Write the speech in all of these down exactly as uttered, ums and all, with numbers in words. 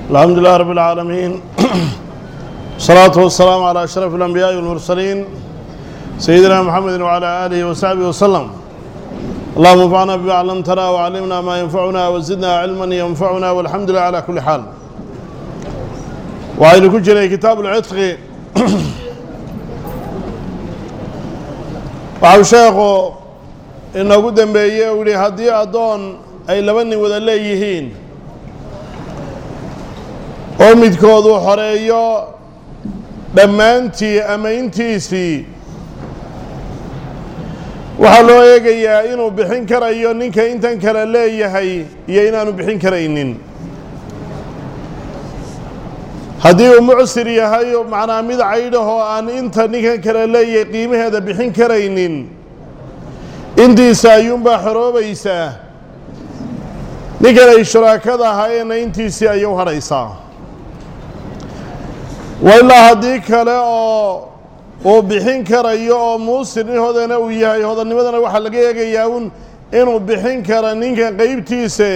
الحمد لله رب العالمين الصلاة والسلام على أشرف الأنبياء والمرسلين سيدنا محمد وعلى آله وصحبه وسلم. اللهم انفعنا بما علمتنا وعلمنا ما ينفعنا وزدنا علما ينفعنا والحمد لله على كل حال. وعين كجري كتاب العتق وعو شيخو إنه قدام بيه ولي هدي أدون أي لبني وذا ليهين oo midkoodu xoreeyo dhammaantii ama intiisii waxaa loo eegayaa inuu bixin karayo ninka intan kale leeyahay iyo inaanu bixin karaynin. haddii uu mucsir yahay macnaa mid caydhahoo aan inta ninkan kale leeyahay qiimaheeda bixin karaynin intiisa ayuunbaa xoroobaysaa, ninkan ay shuraakada ahaayeenna intiisii ayuu hadhaysaa. walaa haddii kale oo uu bixin karayo oo muusirnihoodana uu yahay hodannimadana waxaa laga eegayaa un inuu bixin kara ninkan qeybtiisa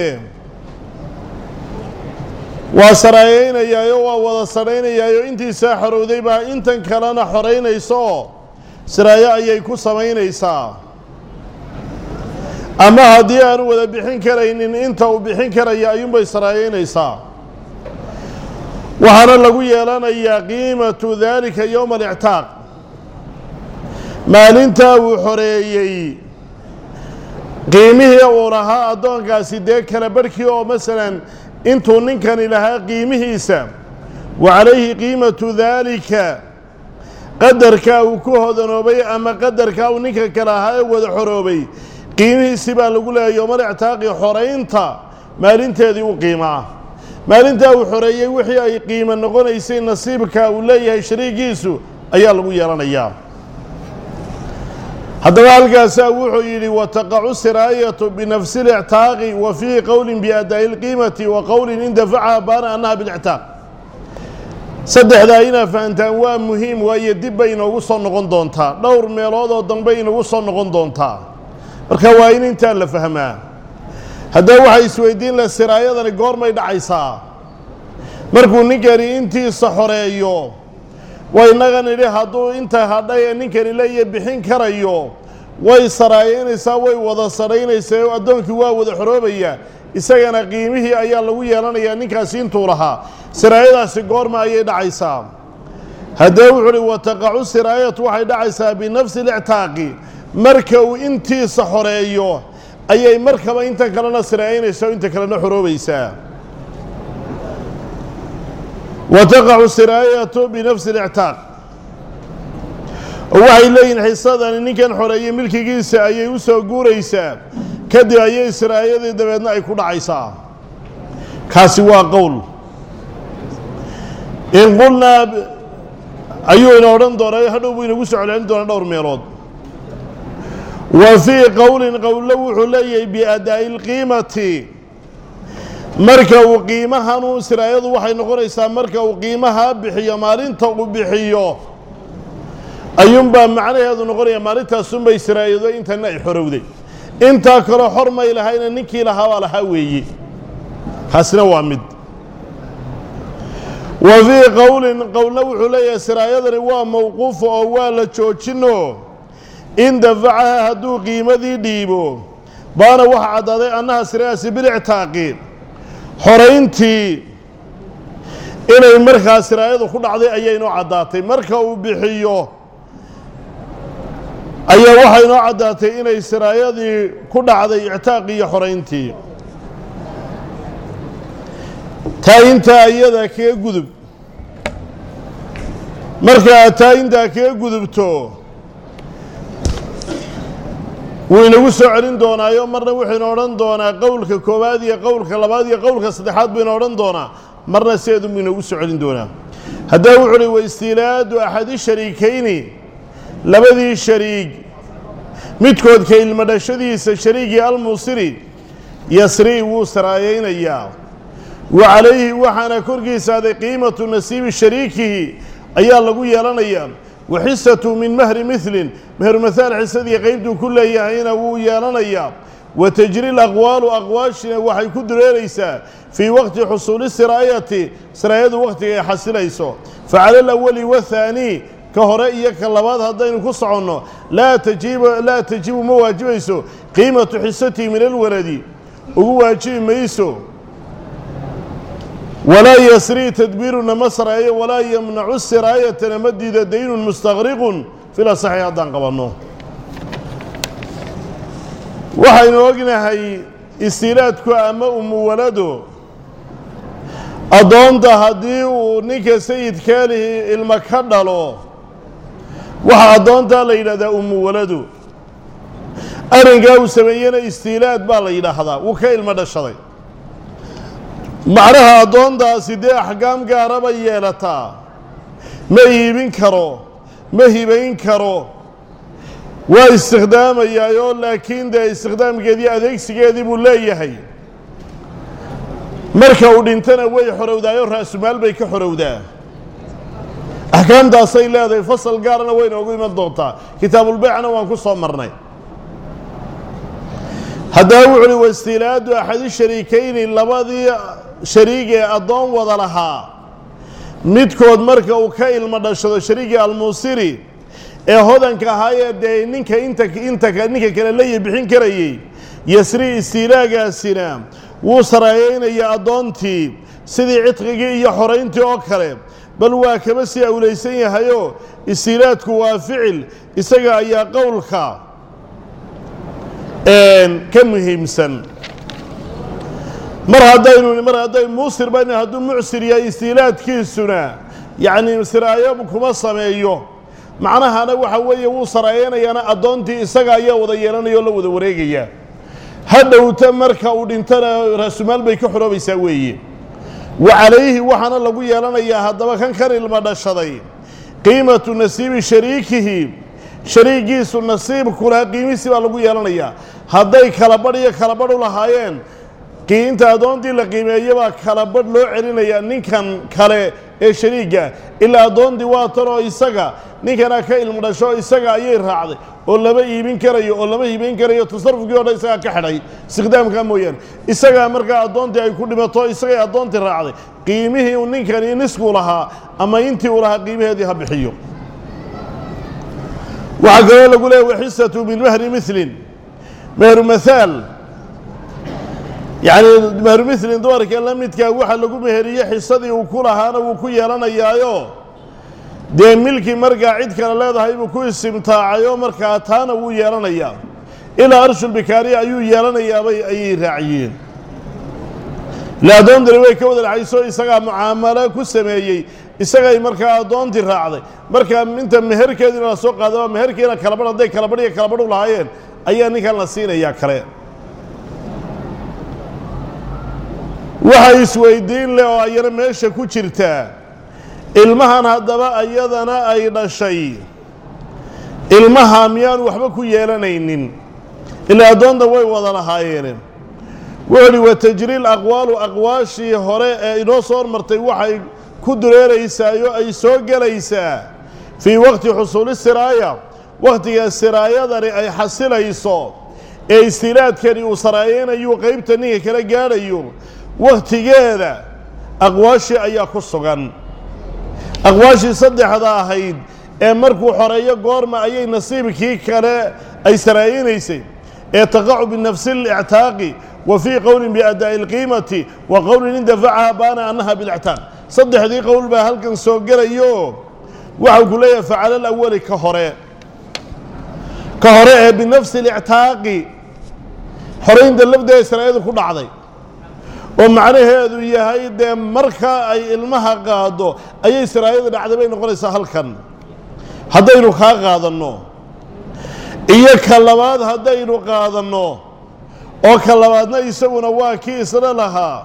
waa saraayeynayaayo waa wada sarhaynayaayo intiisaa xorowday baa intan kalena xoraynayso saraayo ayay ku samaynaysaa. ama haddii aanu wada bixin karaynin inta uu bixin karaya ayuunbay saraayeynaysaa. waxaana lagu yeelanayaa qiimatu daalika yowma alictaaq, maalintaa uu xoreeyey qiimihii uu lahaa addoonkaasi dee kala barhkii oo masalan intuu ninkani lahaa qiimihiisa wa calayhi qiimatu daalika qadarkaa uu ku hodanoobay ama qadarkaa uu ninka kale ahaa ee wada xoroobay qiimihiisi baa lagu leeyahay yowmalictaaqi xoraynta maalinteedii u qiimaa. maalintaa uu xoreeyey wixii ay qiimo noqonaysay nasiibka uu leeyahay shariigiisu ayaa lagu yeelanayaa. haddaba halkaasaa wuxuu yidhi wataqacu siraayatu binafsi اlictaaqi wa fiihi qowlin biadaa'i اlqiimati wa qowlin in dafacaha baana annaha bilictaaq. saddexdaa inaa fahantaan waa muhiim, waayo dib bay inoogu soo noqon doontaa, dhowr meelood oo danbe inagu soo noqon doontaa, marka waa in intaa la fahmaa. haddaba waxay isweydiin laha siraayadani goormay dhacaysaa? markuu ninkani intiisa xoreeyo way naga nidhi hadduu inta hadhay ee ninkani leeya bixin karayo way saraayeynaysaa, way wada sarhaynaysaa oo addoonkii waa wada xoroobaya, isagana qiimihii ayaa lagu yeelanayaa ninkaasi intuu lahaa. siraayadaasi goorma ayay dhacaysaa? haddaba wuxuu uhi wataqacu siraayatu waxay dhacaysaa binafsi اlictaaqi, marka uu intiisa xoreeyo ayay markaba intan kalena siraayeynaysaa o inta kalena xoroobaysaa. wataqacu siraayatu binafsi اlictaaq, oo waxay leeyihin xisadani ninkan xoreeyey milkigiisa ayay u soo guuraysaa, kadib ayay siraayadii dabeedna ay ku dhacaysaa. kaasi waa qowl. in qulnaa ayuu ina odhan doonaa, hadhow buu inagu soo celcelin doonaa dhowr meelood. wa fii qowlin qowlo wuxuu leeyahay biadaa'i اlqiimati, marka uu qiimahanu siraayadu waxay noqonaysaa marka uu qiimaha bixiyo, maalinta uu bixiyo ayuunbaa macnaheedu noqonaya maalintaasunbay siraayado intana ay xorowday, intaa kaloo xor may lahayna ninkii lahaa baa lahaa weeye. kaasina waa mid. wa fii qowlin qowlna wuxuu leeyahay siraayadani waa mawquufa oo waa la joojino, in dafacaha hadduu qiimadii dhiibo baana waxa caddaaday annaha siraayadaasi bilictaaqi, xorayntii inay markaa siraayadu ku dhacday ayay inoo caddaatay. marka uu bixiyo ayaa waxay inoo caddaatay inay siraayadii ku dhacday ictaaqii iyo xorayntii. taa intaa iyada kaga gudub. markaa taa intaa kaga gudubto wuu inagu soo celin doonaayo marna wuxuuna odhan doonaa qowlka koowaad iyo qowlka labaad iyo qowlka saddexaad buu ina odhan doonaa, marna sideedu buu inagu soo celin doonaa. haddaba wuxuu uhi waistiilaadu axadi shariikayni, labadii shariig midkood ka ilmo dhashadiisa shariigii almuusiri yasrii wuu saraayeynayaa, wa calayhi waxaana korkiisa aday qiimatu nasiibi shariikihi ayaa lagu yeelanayaa, waxisatu min mahri milin meher mahaal xisadii qaybtuu ku leeyahayna wuu yeelanayaa, وتجري الأقوال أقواشنا وحي كدريريسا في وقت حصول السراية سراية وقت يحصل إيسو فعلى الأول والثاني كهرائية كاللباد هدين كصعنه لا تجيب لا تجيب مواجب إيسو قيمة حصتي من الولد وواجب ميسو ولا يسري تدبير نمسراية ولا يمنع السراية نمدد دين مستغرق في الصحيح دان قبلناه waxaynu ognahay istiiraadku ama umu walado adoonta haddii uu ninka sayidkaalihi ilma ka dhalo waxa adoonta la yidhahdaa umu walado arrinkaa uu sameeyena istiiraad baa la yidhaahdaa wuu ka ilma dhashaday macnaha adoontaasi dee axkaam gaara bay yeelataa ma iibin karo ma hibayn karo waa istikhdaamayaayoo laakiin dee istikhdaamkeedii adeegsigeedii buu leeyahay marka uu dhintana way xorowdaayoo raasumaal bay ka xorowdaa axkaamtaasay leedahay fasal gaarana way noogu iman doontaa kitaabulbaycna waan ku soo marnay haddaba wuxu uhi waistiilaadu axadi shariikayni labadii shariig ee addoon wada lahaa midkood marka uu ka ilmo dhashado shariigii almuusiri ee hodanka ahaayee dee ninka inta inta ninka kale la bixin karayay yasri istiilaagaasina wuu saraayeynaya addoontii sidii cidqigii iyo xorayntii oo kale bal waa kaba sii awlaysan yahayoo istiilaadku waa ficil isaga ayaa qowlka ka muhiimsan mar haddaynu mar hadday muusir baynu hadduu mucsir yahay istiilaadkiisuna yacni siraayo kuma sameeyo macnahana waxa weeye wuu saraayenayaana addoontii isaga ayaa wada yeelanaya oo la wada wareegaya hadhowta marka uu dhintana raasumaal bay ka xoroobaysaa weeye wa calayhi waxaana lagu yeelanayaa haddaba kan kan ilma dhashaday qiimatu nasiibi shariikihi shariigiisu nasiibku lahaa qiimihiisii baa lagu yeelanayaa hadday kala badh iyo kala badh u lahaayeen qiinta addoontii la qiimeeye baa kala badh loo celinayaa ninkan kale ee shariigga ilaa addoontii waa tanoo isaga ninkana ka ilmo dhasho isaga ayay raacday oo lama iibin karayo oo lama hibayn karayo tasarufkii oo dhan isagaa ka xidhay istikhdaamkaa mooyaane isagaa markaa addoontii ay ku dhimato isagay addoontii raacday qiimihii uu ninkani nisku lahaa ama intii uu lahaa qiimaheedii ha bixiyo waxaa kaloo lagu leeyahy waxisatu bilmahri milin mehru mahaal yacni mehru milin dumarka la midkaa waxa lagu meheriye xisadii uu ku lahaana wuu ku yeelanayaayo dee milkii markaa cid kale leedahay buu ku istimtaacayoo markaa taana wuu yeelanayaa ilaa arshulbikaariya ayuu yeelanayaabay ayay raaciyeen ila addoontani way ka wada dhaxayso isagaa mucaamalo ku sameeyey isagay markaa addoontii raacday markaa inta meherkeediina la soo qaadaba meherkiina kalabadh hadday kalabadh iyo kalabadh u lahaayeen ayaa ninkan la siinayaa kale waxa isweydiin leh oo ayana meesha ku jirtaa ilmahan haddaba ayadana ay dhashay ilmaha miyaan waxba ku yeelanaynin ilaa addoonta way wada lahaayeen wuxuu uhi watajriil aqwaalu aqwaashii hore ee inoo soo hormartay waxay ku dureeraysaayo ay soo gelaysaa fii waqti xusuuli siraaya wakhtiga siraayadani ay xasilayso ee istiilaadkani uu saraayeynayuu qaybta ninka kala gaadhayo wakhtigeeda aqwaashii ayaa ku sugan aqwaashii saddexda ahayd ee markuu xoreeyo goorma ayay nasiibkii kale ay saraayinaysay ee taqacu binafsi اlictaaqi wa fii qowlin biadaa'i اlqiimati wa qowlin in dafacaha baana annaha bilictaaq saddexdii qowl baa halkan soo gelayo waxau ku leeyahay facala alawali ka hore ka hore ee binafsi اlictaaqi xoraynta lafdeeda saraayadu ku dhacday oo macnaheedu yahay dee marka ay ilmaha qaado ayay siraayada dhacday bay noqonaysaa halkan haddaynu kaa qaadanno iyo ka labaad haddaynu qaadanno oo ka labaadna isaguna waa kii isla lahaa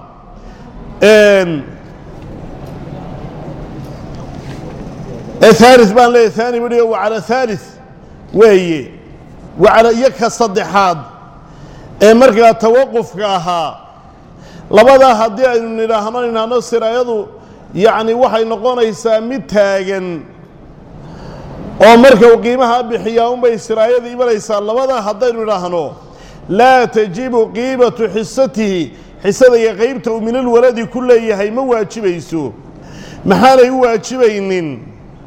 ثالث baan leeyahay ثاني bidhiyo wacala ثالث weeye wacala iyo ka saddexaad ee markaa tawaqufka ahaa labadaa haddii aynu nidhaahno nidhaahno siraayadu yacni waxay noqonaysaa mid taagan oo marka uu qiimaha bixiyaa unbay siraayada imanaysaa labadaa haddaynu nidhaahno لا تجب قيمة حصته حصة يقيمته من الولد كل يهي ما واجبيسو محال يواجبين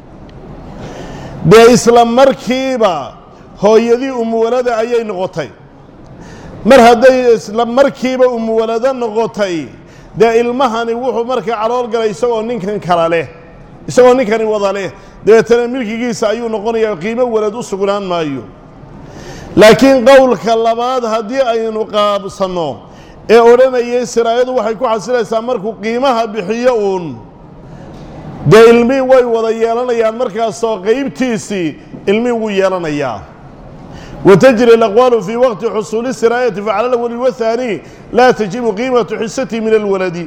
ده إسلام مركبة هو يدي أم ولد أي نغطي مر هذا إسلام مركبة أم ولد نغطي ده المهني وحو مركب على القرى يسوى نكن كراله يسوى نكن وضاله ده تنملك جيس أيو نقول قيمة ولد السجلان ما أيو لكن قول كلامات هدي أي نقاب صنو إيه أولنا يسرى يدو وحيكو حسنا سامركو قيمها بحيون ده علمي وي وضيالنا يا مركز قيمتيسي علمي ويالنا يا وتجري الأقوال في وقت حصول السراية فعلى الأول والثاني لا تجيب قيمة حصتي من الولد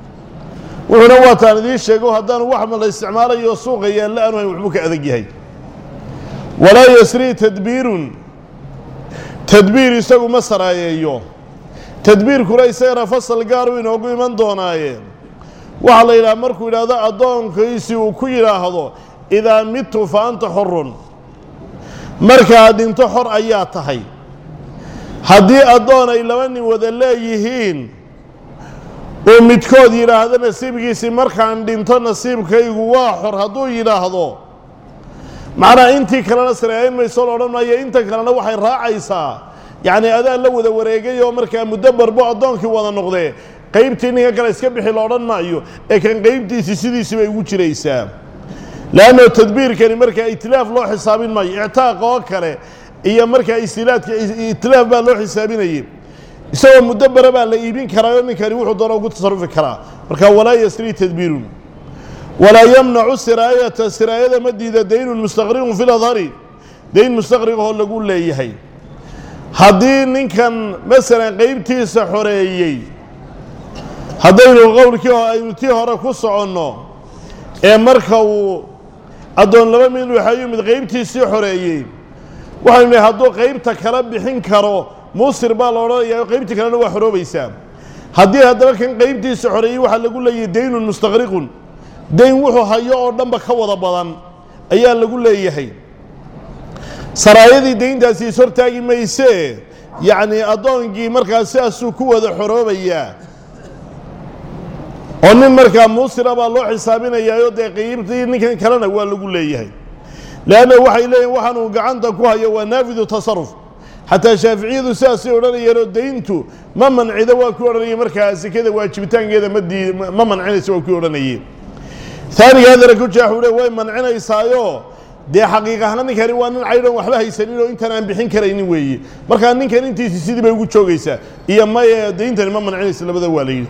وهنا ذي الشيء هدان وحمل الاستعمال يسوق يلا أنه يحبك أذجيه ولا يسري تدبير تدبير يسوق مصر أيوه تدبير كري سير فصل قاروين وقوي من دونايه وعلى إلى مركو إلى ذا أدون كيسي وكيلا هذا إذا مت فأنت حر مركا دين تحر أياتهي هدي أدون إلى مني وذلايهين ومتكود إلى هذا نسيب كيسي مركا عن دين نسيب كي واحر هدو إلى هذا معنا أنتي كلنا سرعين ما يصير لنا يا أنت كلنا وحي راعيسا يعني هذا لو ذا وريجي يوم مركا مدبر بعض دون كي وضع نقطة قيبتي إنها كلا يسكب حلوران معيو لكن قيبتي سيدي سبي وجريسا لأنه التدبير كان مركا ائتلاف لو حسابين معي اعتاق وكله هي مركا استيلات ائتلاف بقى لو حسابين أيه يسوى مدبر بقى اللي يبين كرايون كان يروح دورة وقت تصرف كرا مركا ولا يسري تدبير ولا يمنع السراية السراية مدي إذا دين مستغرق في الأظهر دين مستغرق هو اللي يقول لي هي هدين كان مثلا قيبتي سحوريي haddaynu qowlkii aynu tii hore ku soconno ee marka uu adoon laba mid waxa yimid qaybtiisii xoreeyay waxaynu hadduu qaybta kala bixin karo muusir baa la odhanayaa qaybta kalena waa xoroobaysaa haddii haddaba kan qaybtiisii xoreeyay waxa lagu leeyahay daynun mustaqriqun dayn wuxuu hayo oo dhanba ka wada badan ayaa lagu leeyahay saraayadii dayntaasi is hortaagi maysee yacni addoonkii markaas sidaasuu ku wada xoroobayaa oo nin markaa muusira baa loo xisaabinayaa dee qaybtii ninkan kalena waa lagu leeyahay laana waxay leeyihiin waxaan uu gacanta ku hayo waa naafidu tasarruf xataa shaaficiyadu sidaasay odhanayeenoo dayntu ma mancido waa ku odhanayeen markaa sekada waajibitaankeeda madii ma mancinaysa waa ku odhanayeen ثاني هذا ركوب جاهوله وين منعنا يسايو دي حقيقة هنا نكري وان عيران وحبها يسنين وانت نام بحين كريني ويي مركان نكري انتي سيدي بيقول شوقيسا إيا ما دي انت ما منعنا يسلا بدا والي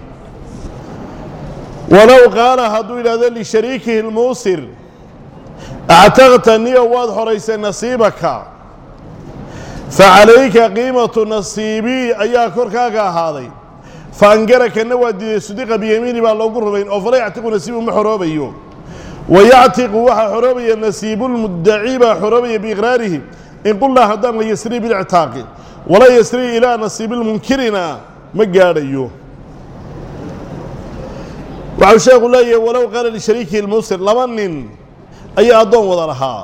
ولو قال هدو إلى ذلك شريكه الموصر اعتقت أني واضح رئيس نصيبك فعليك قيمة نصيبي أيها كركاكا هذا فانقرك النوى صديق بيميني بالله أو فلا يعتق نسيب محروبي ويعتق وحا حروبي النسيب المدعي بحروبي بإغراره إن قل الله هدام يسري بالاعتاق ولا يسري إلى نصيب المنكرنا مقاريو وعشاق الله ولو قال لشريكه الموسر لمن أي أضون وضرها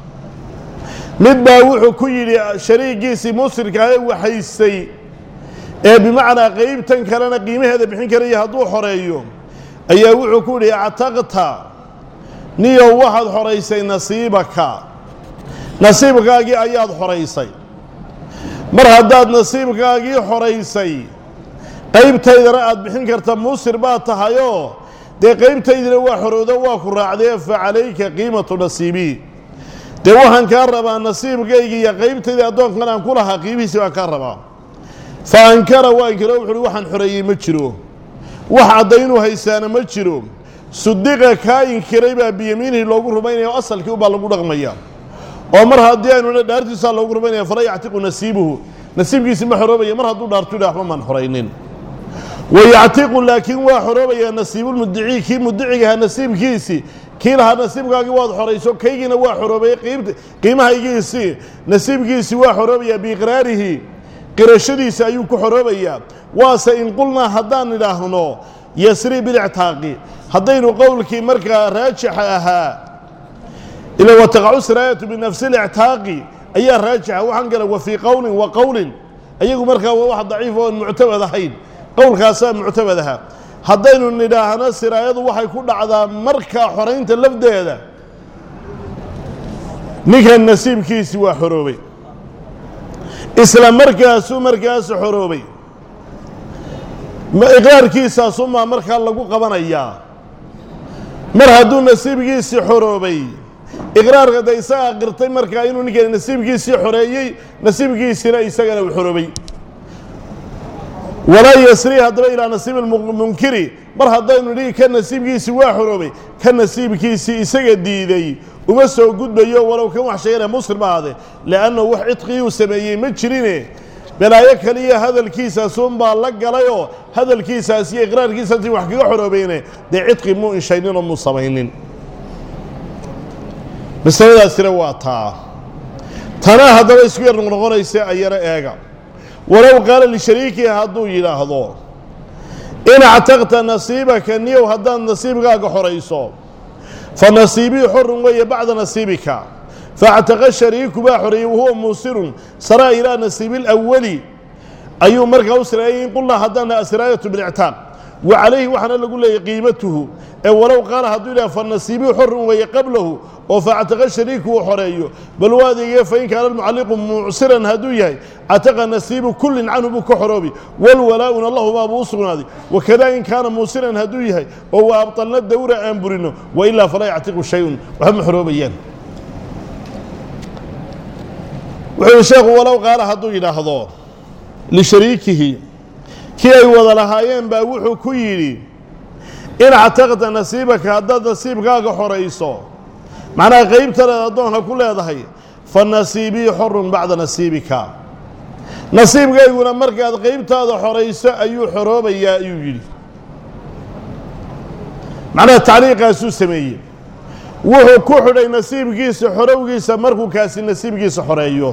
مدبا وحو كي شريكي موسر كاي وحيسي بمعنى قيب تنكرنا قيمه هذا بحين كريه هدو حريو أي وحو كولي اعتقتها نيو واحد حريسي نصيبك نصيبك اجي اياد حريسي مر هداد نصيبك اجي حريسي قيب تيدرات بحين كرتا موسر باتهايو دي قيب تيدر وا خروده وا كراعده فعليك قيمه نصيبي دي وحن كربا نصيبكيغي يا قيب تيدر ادون كان كلها قيبيسي وا كربا فانكر وانكر وحري وحن حريي ما جيرو wax cadaynu haysaana ma jiro sudiqa kaayin kirayba biyamiinii loogu rumaynayo asalkii u baa lagu dhaqmaya oo mar hadii aynu dhaartiisa loogu rumaynayo fala yactiqu nasiibuhu nasiibkiisa ma xoroobaya mar haduu dhaartu dhaxba man xoreynin ويعتق لكن وحروبيا نصيب المدعي كي مدعيها نصيب كيسي كيلها نصيبكاغي واد خريسو كيغينا وا خروبي قيمت قيمها يجيسي نصيب كيسي وا خروبيا باقراره قرشديس ايو كخروبيا واسا ان قلنا هدان الهنو يسري بالاعتاق هدينو قولك مركا راجحها الى وتقع سرايه بنفس الاعتاق اي راجحه وحنقل وفي قول وقول ayagu markaa waa wax daciif oo muctamad ahayn qowlkaasaa muctamad aha haddaynu nidhaahno siraayadu waxay ku dhacdaa markaa xoraynta lafdeeda ninkan nasiibkiisii waa xoroobay isla markaasuu markaas xoroobay iqraarkiisaasumaa markaa lagu qabanayaa mar hadduu nasiibkiisii xoroobay iqraarka da isagaa qirtay markaa inuu ninkani nasiibkiisii xoreeyey nasiibkiisina isagana uu xoroobay walaa yasrii haddaba ilaa nasiibi munkiri mar haddaynu nihi ka nasiibkiisii waa xoroobay ka nasiibkiisii isaga diiday uma soo gudbayo walow kan wax sheegana muslim ahaade li'annahu wax cidqiyuu sameeyey ma jirine balaayo kaliya hadalkiisaasuunbaa la galayoo hadalkiisaas iyo iqraarkiisaasi wax kaga xoroobayne dee cidqi muu inshayninoo muu samaynin masaladaasina waa taa tanaa haddaba isku yar noqnoqonaysa ayana eega walow qaala lishariikihi hadduu yidhaahdo in actaqta nasiibaka niyow haddaad nasiibkaaga xorayso fa nasiibii xorun weeye bacda nasiibika faactaqa shariiku baa xoreeyey wahuwa muusirun saraa ilaa nasiibi lawali ayuu markaa u siraayay in qulnaa haddana asiraayatu bilictaaq wa calayhi waxaana lagu leeyay qiimatuhu ee walow qaala hadduu yidhaha fa nasiibii xorun weeye qablahu oo faactaqa shariiku uu xoreeyo bal waa adeegaya fain kaana almucalliqu mucsiran hadduu yahay cataqa nasiibu kullin canhu buu ka xoroobi walwalaa'una lahumaa buu u sugnaaday wakada in kaana muusiran hadduu yahay oo wa abtalna dawra aan burino wa ilaa falaa yactiqu shay-un waxba ma xoroobayaan wuxuu yihi sheekhu walow qaala hadduu yidhaahdo lishariikihi kii ay wada lahaayeen baa wuxuu ku yidhi in actaqta nasiibaka haddaad nasiibkaaga xorayso macnaha qaybtaleed addoonka ku leedahay fa nasiibii xorun bacda nasiibika nasiibkayguna markaad qaybtaada xorayso ayuu xoroobayaa ayuu yidhi macnaha tacliiqaasuu sameeyey wuxuu ku xidhay nasiibkiisa xorowgiisa markuu kaasi nasiibkiisa xoreeyo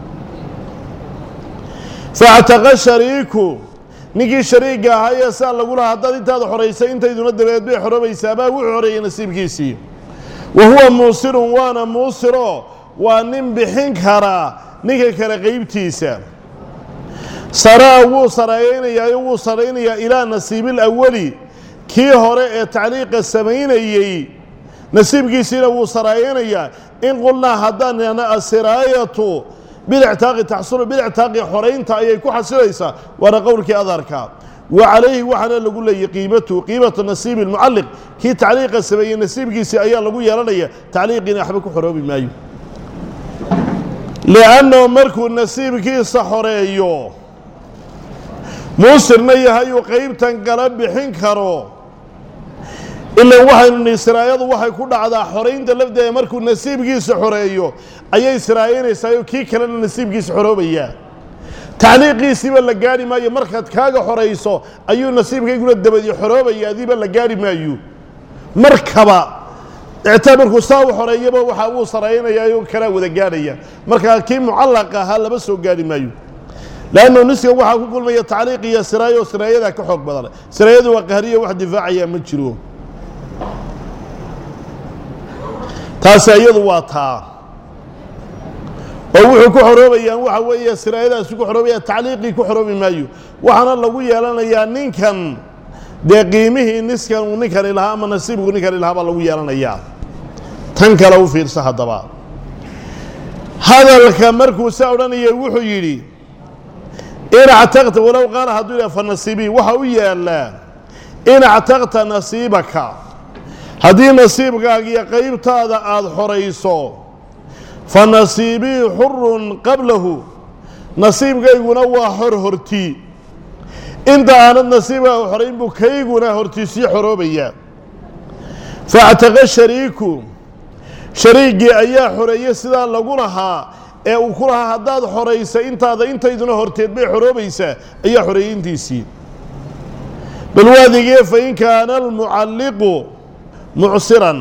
faactaqa shariiku ninkii shariigga ahaa ee saa lagu lahaa haddaad intaada xoraysay intayduna dabeed bay xoroobaysaa baa wuxuu xoreeyey nasiibkiisii wa huwa muusirun waana muusiro waa nin bixin karaa ninka kale qaybtiisa saraa wuu saraynayaa wuu saraynayaa ilaa nasiibil awali kii hore ee tacliiqa samaynayey nasiibkiisiina wuu saraynayaa in qulnaa haddaan nihahno asiraayatu bilictaaqi taxsulu bilictaaqi xoraynta ayay ku xasilaysaa waana qowlkii adarka wa calayhi waxaana lagu leeyay qiimatu qiimatu nasiibi lmucalliq kii tacliiqa sameeyey nasiibkiisii ayaa lagu yeelanaya tacliiqiina waxba ku xoroobi maayo liannahu markuu nasiibkiisa xoreeyo muusirna yahay uu qaybtan kala bixin karo ilaa waxaynu nihi siraayadu waxay ku dhacdaa xoraynta lafdeeda markuu nasiibkiisa xoreeyo ayay siraayanaysaa kii kalena nasiibkiisa xoroobayaa tacliiqiisiiba la gaari maayo markaad kaaga xorayso ayuu nasiibkayguna dabadi xoroobaya adiiba la gaari maayo markaba ictaa markuu saa u xoreeyaba waxa uu saraynayaa oo kala wada gaaraya markaa kii mucallaq ahaa laba soo gaari maayo laanno niskan waxaa ku kulmaya tacliiq iyo siraayo siraayada ka xoog badan siraayadu waa qahriyo wax difaacaya ma jiro taasi iyadu waa taa oo wuxuu ku xoroobayaan waxa weeye siraayadaasi ku xoroobaya tacliiqii ku xoroobi maayo waxaana lagu yeelanayaa ninkan dee qiimihii niskan uu ninkani lahaa ama nasiibku ninkani lahaa baa lagu yeelanayaa tan kale u fiirsa haddaba hadalka markuu saa odhanayay wuxuu yidhi in actaqta walow qaala hadduu yidhaha fa nasiibii waxa u yaallaa in actaqta nasiibaka haddii nasiibkaagiyo qaybtaada aada xorayso fa nasiibii xurun qablahu nasiibkayguna waa xor hortii inta aanad nasiibkaaga xorayn buu kayguna hortiisii xoroobaya faactaqa shariiku shariiggii ayaa xoreeyey sidaa lagu lahaa ee uu ku lahaa haddaad xoraysa intaada intayduna horteed bay xoroobaysaa ayaa xoreeyey intiisii bal waadigee fa in kaana almucalliqu mucsiran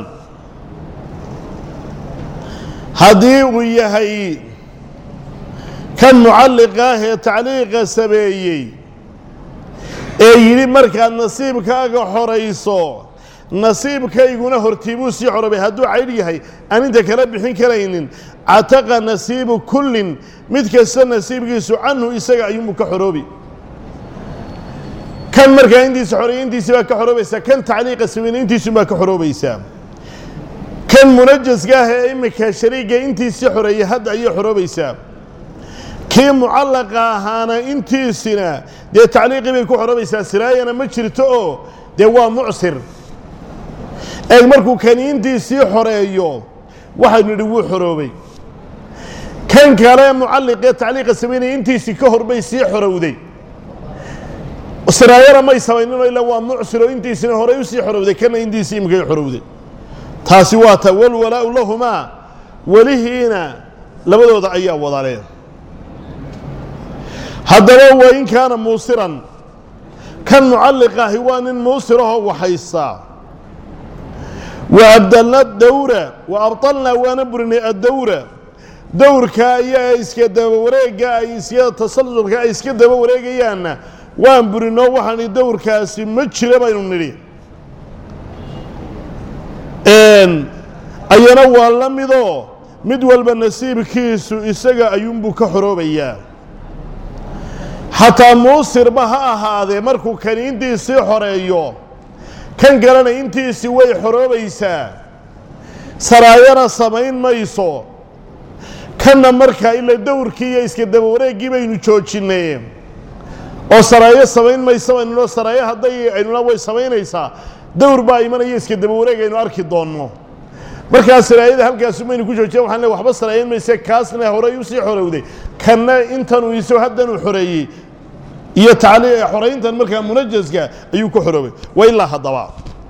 haddii uu yahay kan mucalliqa ah ee tacliiqa sameeyey ee yidhi markaad nasiibkaaga xorayso نصيب كيغونا هرتيبو سي حربي هدو عيدي هي أن أنت كلا بحين كلاينين عتق نصيب كل متكسر نصيب جيسو عنه إساق أيوم كحروبي كان مركا عندي سحوري عندي سبا كحروبي سا كان تعليق سوين عندي سبا كحروبي سا كان منجز جاه إمك شريك عندي سحوري هد أي حروبي سا كي معلقة هانا عندي سنا ده تعليق بيكو حروبي سا سراي أنا مشرتو ده هو معسر أي مركو كان عندي سحوري يوم واحد ندوه حروبي كان كلام معلق تعليق سوين عندي سكهر بيسي حروبي سرايا ما يسوينه إلا هو معسر وإنتي سنة هو يسي حروبي كان عندي سيم كي حروبي تاسوات والولاء لهما ولهنا لبدو ضعيا وضعيه هذا هو إن كان موسرا كان معلق هوان موسره وحيصا وأبدلنا الدورة وأبطلنا ونبرني الدورة دور كايا إسكاد وريقا إسكاد تصلصل كايا إسكاد وريقا يانا وان برينو waxaan dowr kaasi ma jira baynu niri een ayana waa la mido mid walba nasiibkiisu isaga ayuunbu ka xoroobaya hatta muusir ba ha ahaade markuu kaniintiisi xoreeyo kan garanay intiisi way xoroobaysaa saraayana samayn mayso kana marka ila dowrkii iska daba wareegii baynu joojinay oo saraaya samayn mayso inuu saraaya haday aynu way samaynaysaa dowr baa imanaya iska daba wareegaynu arki doono marka saraayada halkaas maynu ku joojiyay waxaan leeyahay waxba saraayin mayso kaasna hore u sii xorowday kana intan uu isoo hadan u xoreeyay iyo taaliye xoreyntan marka munajjaska ayuu ku xoroobay wayla hadaba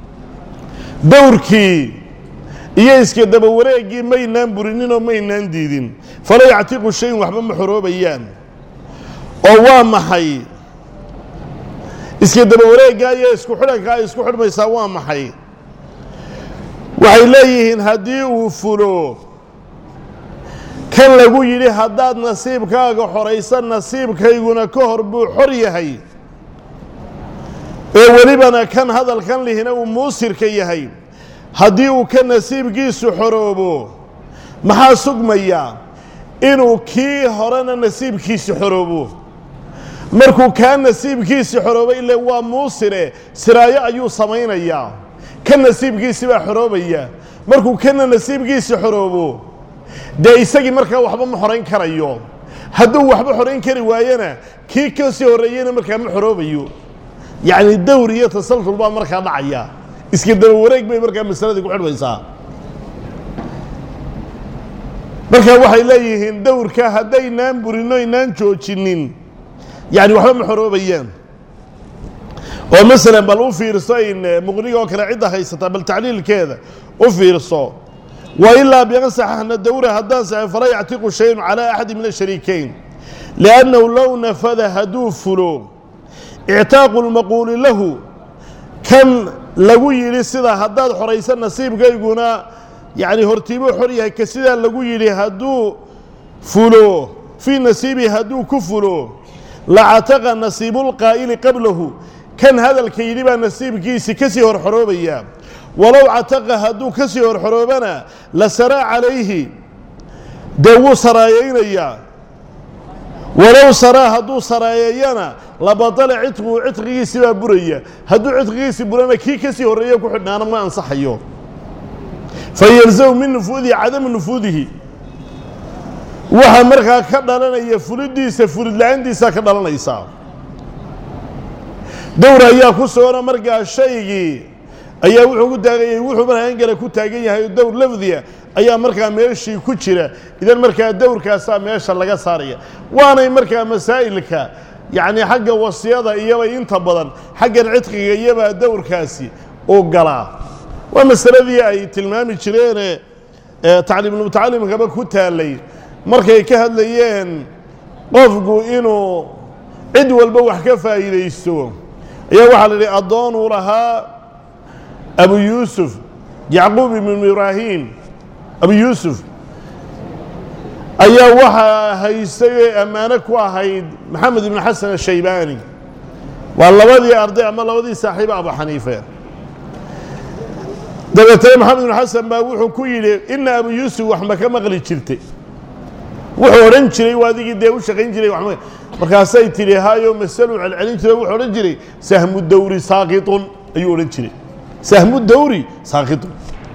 dowrkii iyo iska daba wareegii maynaan burinin oo maynaan diidin fala yactiqu shay waxba ma xoroobayaan oo waa maxay iska daba wareega iyo isku xidhanka isku xidhmaysaa waa maxay waxay leeyihiin haddii uu fulo kan lagu yidhi haddaad nasiibkaaga xoraysan nasiibkayguna ka hor buu xor yahay ee welibana kan hadalkan lihina uu muusirka yahay haddii uu ka nasiibkiisu xoroobo maxaa sugmaya inuu kii horena nasiibkiisu xoroobo markuu ka nasiibkiisi xoroobay ilaa waa muusire siraayo ayuu samaynayaa ka nasiibkiisi baa xoroobaya markuu kana nasiibkiisi xoroobo de isagii markaa waxba ma xoreyn karayo hadduu waxba xoreyn kari waayana kii ka sii horeeyayna markaa ma xoroobayo yacni dowr iyo tasalsul baa markaa dhacaya iska daba wareeg bay markaa masaladii ku xidhmaysaa markaa waxay leeyihiin dowrka haddaynaan burino inaan joojinin يعني وحنا محروبيان ومثلا بل أفيرسين مغنية وكلا عدة هيستا بل تعليل كذا أفيرسو وإلا بينصح أن الدورة هداسة فلا يعتق شيء على أحد من الشريكين لأنه لو نفذ هدوف فلو اعتاق المقول له كان لقوي لسيدا هداد حريسان نصيب قيقونا يعني هرتيبو حريه كسيدا لقوي لهدو فلو في نصيبي هدو كفلو لعتق نصيب القائل قبله كان هذا الكيلبا نصيب كيسي كسي حروبيا ولو عتق هدو كسي حروبنا لسرى عليه دو سرايين ولو سرى هدو سرايينا لبطل عتق عتق سبا بريا هدو عتق سبا بريا كي كسي هريا كحدنا أنا ما أنصح يوم فيلزم من نفوذه عدم نفوذه waxa markaa ka dhalanaya fulidiisa fulid laandiisa ka dhalanaysa dowr ayaa ku soo markaa shaygii ayaa wuxuu ku taagay wuxuu markaa gala ku taagan yahay dowr lafdiya ayaa markaa meeshii ku jira idan markaa dowrkaas meesha laga saaraya waana markaa masaa'ilka yaani xagga wasiyada iyo inta badan xagga cidqiga iyo dowrkaasi oo gala waa masaladii ay tilmaami jireen tacliim mutacallimka ba ku taalay markay ka hadlayeen qofku inuu cid walba wax ka faa'iideysto ayaa waxa la yiraahdaa adoon uu lahaa Abu Yusuf Yaqub ibn Ibrahim Abu Yusuf ayaa waxa haysay amaana ku ahayd Maxamed ibn Hassan al-Shaybani waa labadii arday ama labadii saaxiib Abu Hanifa dabeetana maxamed ibnu xasan baa wuxuu ku yidhi ina abu yuusuf wax ma ka maqli jirtay wuxuu odhan jiray waa adigii dee u shaqayn jiray wax markaasay tidhi hayo masalu celcelin jiray wuxuu odhan jiray sahmu dawri saaqitun ayuu odhan jiray sahmu dawri saaqitun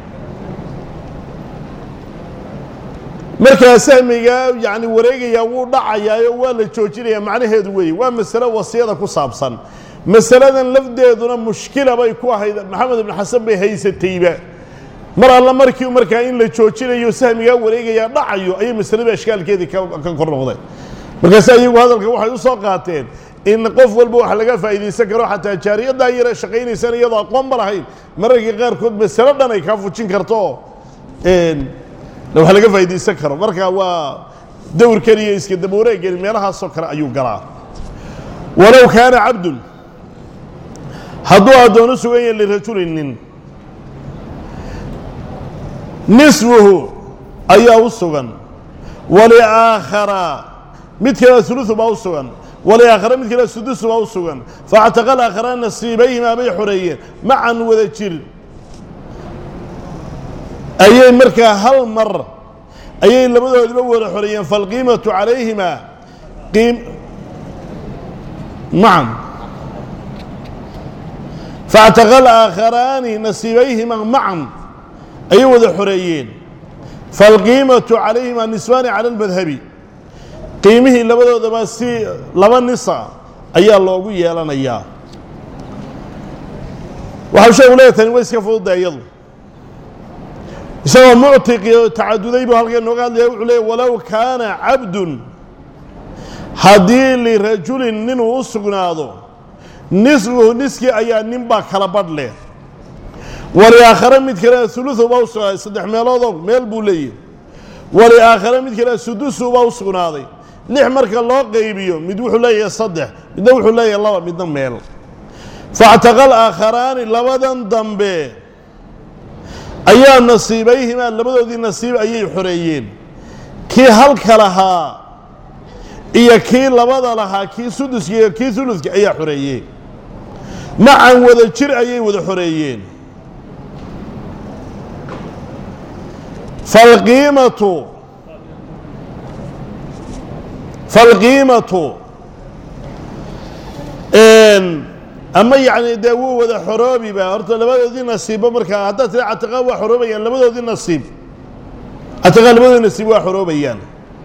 markaa sahmigaa yacni wareegayaa wuu dhacayaayo waa la joojinayaa macnaheedu weeye waa masalo wasiyada ku saabsan masaladan lafdeeduna mushkila bay ku ahayd maxamed ibnu xasan bay haysatayba mar alla markii markaa in la joojinayo sahmigaa wareegayaa dhacayo ayay masalada ashkaalkeedii ka kor noqdeen markaas iyagu hadalka waxay u soo qaateen in qof walba wax laga faa'iideysan karo xataa jaariyadda yara shaqaynaysan iyadoo aqoon ba lahayn mararka qaarkood masalo dhan ay kaa fujin karto een wax laga faa'iideysan karo marka waa dowrkan iyo iska daba wareeggan meelahaasoo kale ayuu galaa walow kaana cabdun hadduu addoon u sugan yahay lirajulinin nisfuhu ayaa u sugan waliaakhara mid kale uluثu baa u sugan waliaakhara mid kale sudusu baa u sugan faactaqa alaakhara nasiibayhimaa bay xoreeyeen macan wada jir ayay markaa hal mar ayay labadoodiba wada xoreeyeen falqiimatu calayhimaa qiim macan faactaqa alaakharaani nasiibayhimaa macan ayay wada xoreeyeen falqiimatu calayhimaa nisfaani cala almadhabi qiimihii labadoodaba si laba nisa ayaa loogu yeelanayaa waxau sheegu leeyahay tani way iska fududda iyadu isagoo muctiqi tacaduday buu halkan nooga hadlaya wuxuu leeyahy walow kaana cabdun haddii lirajulin ninuu u sugnaado nisfuhu niskii ayaa ninbaa kala badh leh waliaakhare mid kale uluثu baa u sugnaaday saddex meeloodoo meel buu leeyahy waliaakhare mid kale sudusu baa u sugnaaday lix marka loo qaybiyo mid wuxuu leeyahay saddex midna wuxuu leeyahay laba midna meel faactaqa alaakharaani labadan dambe ayaa nasiibayhimaa labadoodii nasiib ayay xoreeyeen kii halka lahaa iyo kii labada lahaa kii suduska iyo kii uluska ayaa xoreeyeen macan wada jir ayay wada xoreeyeen falqiimatu falqiimatu ama yacni dee wuu wada xoroobiba horta labadoodii nasiibba markaa haddaad tira catiqa waa xoroobayaan labadoodii nasiib catiqa labadoodii nasiib waa xoroobayaan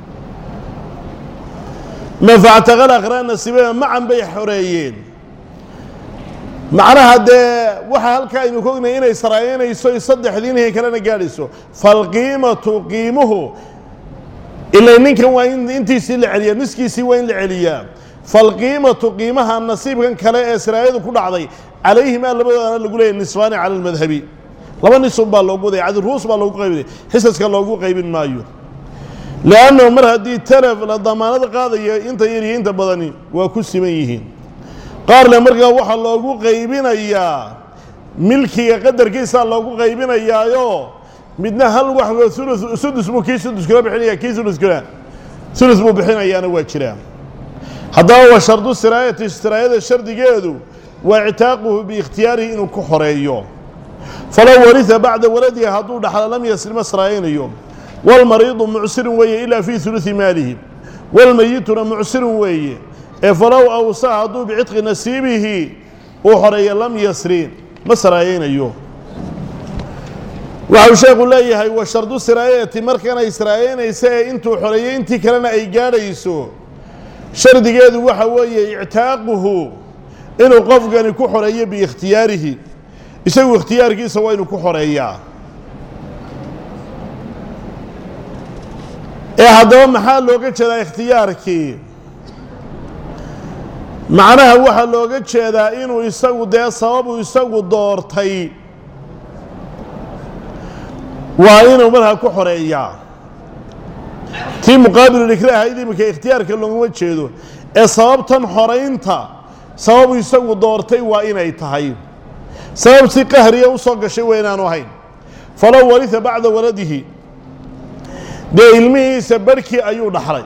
ma factaqa alaakhara nasiibaya macan bay xoreeyeen macnaha dee waxaa halkaa aynu ka ognay inay saraayeynayso saddexdiinihii kalena gaadhayso falqiimatu qiimuhu ilaa ninkan waa in intiisii la celiyaa niskiisii waa in la celiyaa falqiimatu qiimaha nasiibkan kale ee siraayadu ku dhacday calayhimaa labadoodana lagu leeyahy nisfaani cala almadhabi laba nisub baa loogu wadaya cadiruus baa loogu qaybinaya xisaska loogu qaybin maayo liannahu mar haddii talaf la damaanad qaadaya inta yar iyo inta badani waa ku siman yihiin qaarle markaa waxaa loogu qaybinayaa milkiga qadarkiisaa loogu qaybinayaayo midna hal wax ulu sudus buu kii suduskula bixinaya kii uluskula ulus buu bixinayaana waa jiraa haddaba wa shardu siraayati siraayada shardigeedu waa ictaaquhu biikhtiyaarihi inuu ku xoreeyo falow warisa bacda waladihi hadduu dhaxlo lam yaslima siraayaynayo walmariidu mucsirun weeye ilaa fii uluثi maalihi walmayituna mucsirun weeye ee falow awsaa hadduu bicitqi nasiibihi uu xoreeyo lam yasrin ma siraayaynayo waxau sheekhu leeyahay wa shardu siraayati markanay siraayaynaysa ee intuu xoreeyey intii kalena ay gaadhayso shardigeedu waxa weeye ictaaquhu inuu qofkani ku xoreeyo biikhtiyaarihi isagu ikhtiyaarkiisa waa inuu ku xoreeyaa ee haddaba maxaa looga jeedaa ikhtiyaarkii macnaha waxaa looga jeedaa inuu isagu dee sababu isagu doortay waa inuu markaa ku xoreeyaa tii muqaabilulikra ahayd iminka ikhtiyaarka looguma jeedo ee sababtan xoraynta sababu isagu doortay waa inay tahay sabab si qahriya u soo gashay waa inaanu ahayn falow warisa bacda waladihi dee ilmihiisa barhkii ayuu dhaxlay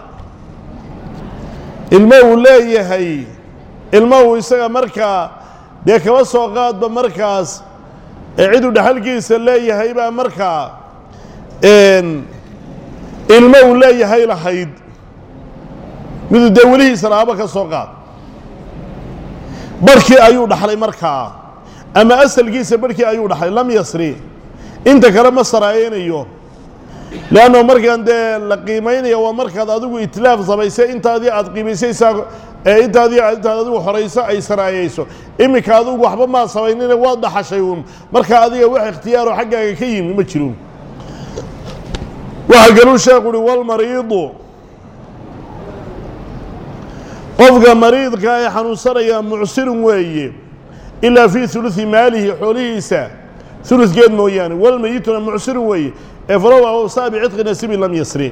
ilmo uu leeyahay ilmo uu isaga markaa dee kaba soo qaadba markaas cidu dhaxalkiisa leeyahay baa markaa een ilmo uu leeyahay lahayd mid dee welihiisa laaba ka soo qaad barkii ayuu dhaxlay markaa ama asalkiisa barkii ayuu dhaxlay lam yasri inta kale ma saraayenayo laano markaan dee la qiimaynayo waa markaad adigu itlaaf samaysay intaadii aad qiimaysaysaa ee intaadii intaad adigu horeyso ay saraayayso imika adigu waxba ma samaynina waa dhaxashay uun marka adiga wax ikhtiyaar oo xaggaaga ka yimi ma jiro waxa galuu sheekhu wal mariidu qofka mariidka ay xanuunsanaya mucsirun weeye ilaa fi thuluthi maalihi xoolihiisa thuluthgeed mooyaane wal mayituna mucsirun weeye ee falaw saabi cidqi nasibi lam yasri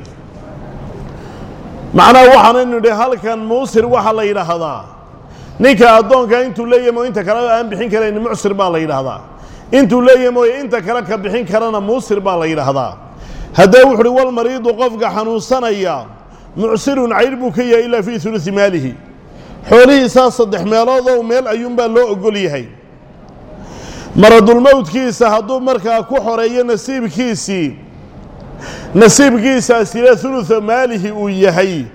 macnaa waxaan inuu dhahay halkan muusir waxa la yiraahdaa ninka adoonka intuu leeyahay inta kale aan bixin karayn mucsir baa la yiraahdaa intuu leeyahay inta kale ka bixin karana muusir baa la yiraahdaa hadaa wuxuu wal mariidu qofka xanuunsanaya mucsirun aybu ka yahay ila fi thuluthi maalihi xoolihiisa saddex meelood oo meel ayuun baa loo ogol yahay maradul mawdkiisa haduu markaa ku xoreeyo nasiibkiisi nasiibkiisa sila thuluthu maalihi uu yahay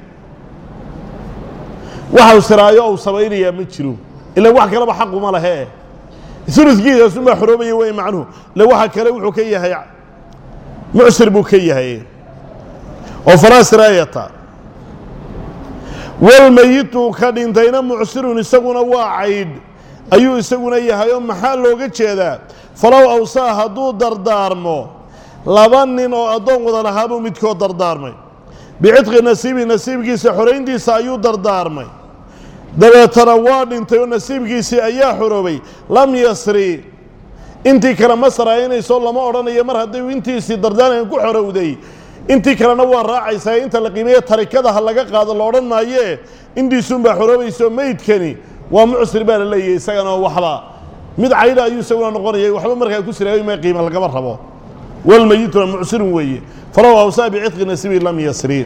waxa siraayo oo sameeyay ma jiro ila wax kale xaq uma lahe thuluthkiisa suma xoroobay way macnuhu la waxa kale wuxuu ka yahay mucsir buu ka yahay oo faraasraayata wal mayitu ka dhintayna mucsirun isaguna waa cayd ayuu isaguna yahay oo maxaa looga jeedaa falaw awsaa haduu dardaarmo laba nin oo adoon wada lahaabo midkood dardaarmay bicidqi nasiibi nasiibkiisa xoreyntiisa ayuu dardaarmay dabeetana waa dhintay oo nasiibkiisa ayaa xoroobay lam yasri intii kale ma saraynayso lama oranayo mar haddii intiisi dardaareen ku xorowday intii kalena waa raacaysaa inta la qiimeeyo tarikada laga qaado la oran maaye indiisun baa xoroobayso meydkani waa mucsir baa la leeyahay isagana waxba mid cayda ayuu isaguna noqonayay waxba markaa ku siraayay ma qiimo laga rabo wal mayituna mucsirun weeye falaw awsaa bicidqi nasibi lam yasri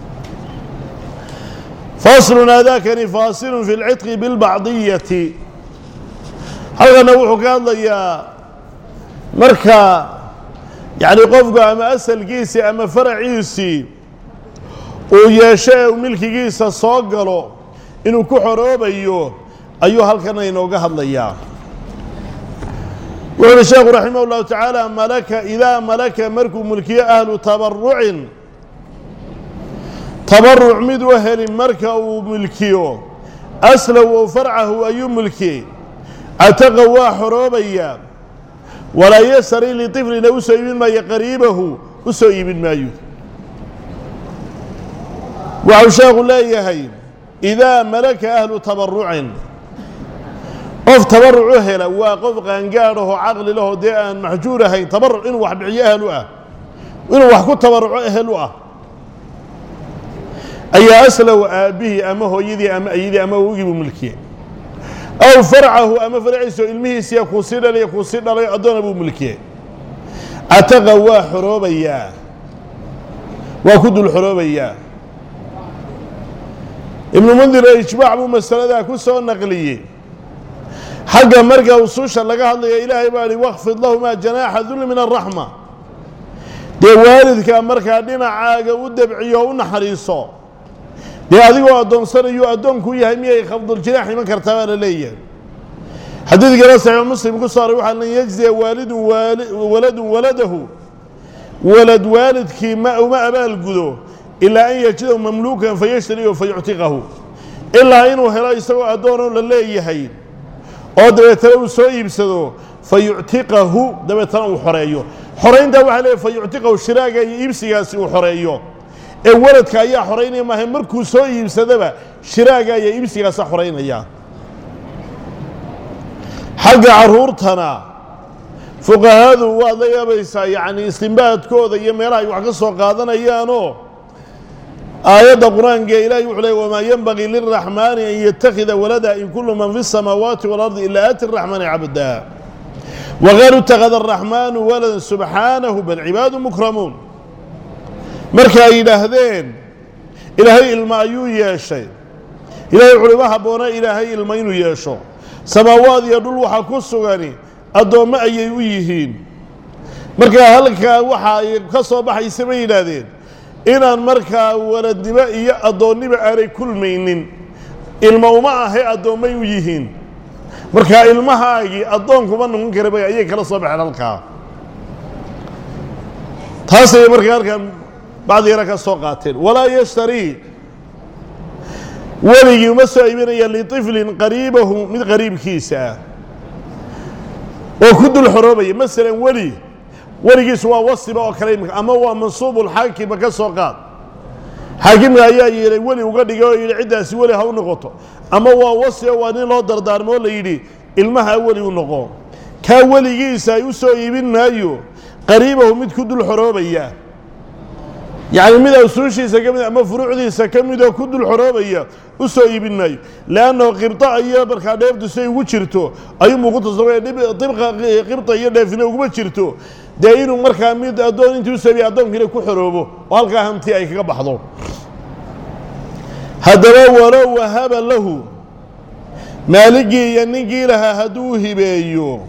فاصل هذا كان فاصل في العتق بالبعضية هذا نوع كان يا مركا يعني قفق أما أسل جيسي أما فرعيسي ويشاء وملك جيسي صاقلو إنو كحروب أيوه أيوه هل كان ينوقه الله وقال الشيخ رحمه الله تعالى ملك إذا ملك مرك ملكي أهل تبرع تبرع مد وهل مركه وملكيه أسلوا وفرعه أي ملكي أتقوى حروبيا ولا يسري لطفل أسوي ما يقريبه أسوي ما يود وعشاق لا يهين إذا ملك أهل تبرع قف تبرع أهل وقف قنقاره عقل له ديان محجورة هين تبرع إنه وحب أهله إنه وحكو تبرع أهله أي أسلوا به أمه يدي أم أيدي أمه وجب ملكيه أو فرعه أما فرعيسو علمه سيكوسير لي يكوسير لي أدون أبو ملكيه أتقوى حروبيا وكد الحروبيا ابن منذر إجماع أبو مسألة ذا كسو النقلية حق مرقى وصوشا لقاها الله إلهي بالي واخفض لهما جناح ذل من الرحمة دي والدك مرقى دينا عاقا ودبعيه ونحريصو دي أدقوا أدون صريو أدون كوية همية يخفض الجناح من كرتبان لي حديث قال صحيح مسلم قصار روح أن يجزي والد ولد ولده ولد والد كي ما وما أبال قدو إلا أن يجده مملوكا فيشتريه فيعتقه إلا إنه هلا يسوى أدونه للي يهين أو دبيتلو سوء بسدو فيعتقه دبيتلو حريو حرين دو عليه فيعتقه الشراقة يبسياسي وحريو الولد كايا حرين ما هم مركو سوء يبسدبا شراقة يبسياسي حرين إياه حق عرورتنا فقهاء وهذا يبيسا يعني استنباط كوذا يميرا يوحقصوا قادنا إيانو آيات القرآن قال إلهي وحلي وما ينبغي للرحمن أن يتخذ ولدا إن كل من في السماوات والأرض إلا آتي الرحمن عبدا وغير اتخذ الرحمن ولدا سبحانه بل عباد مكرمون مركا إلهذين إلهي المعيو ياشي إلهي وحلي وحبونا إلهي المين ياشو سماوات يدل وحكسوا غني addoommo ayay u yihiin markaa halkaa waxa ay ka soo baxaysa bay yidhaahdeen inaan markaa waladnimo iyo addoonnimo aanay kulmaynin ilma uma ahe addoommay u yihiin markaa ilmahaagii addoon kuma noqon kara bay ayay kala soo baxeen halkaa taasay markaa halkan bacdi yara ka soo qaateen walaa yashtarii weligii uma soo iibinaya liطiflin qariibahu mid qariibkiisa ah oo ku dul xoroobaya masalan weli weligiisu waa wasiba oo kale imika ama waa mansuubulxaakima ka soo qaad xaakimka ayaa yeelay weli uga dhigay oo yidhi ciddaasi weli ha u noqoto ama waa wasiba waa nin loo dardaarmo oo la yidhi ilmaha weli u noqo kaa weligiisa ay u soo iibin maayo qariibahu mid ku dul xoroobaya yacni mid usuushiisa ka mid ama furuucdiisa ka mid oo ku dul xoroobaya u soo iibin maayo leannahu qibta iyo markaa dheeftu say ugu jirto ayuunbuu ku tasawaya dibqa qibta iyo dheefina uguma jirto dee inuu markaa mid addoon intii u sabiya addoonkiina ku xoroobo oo halkaa hanti ay kaga baxdo haddaba walow wahaba lahu maaligii iyo ninkii lahaa hadduu hibeeyo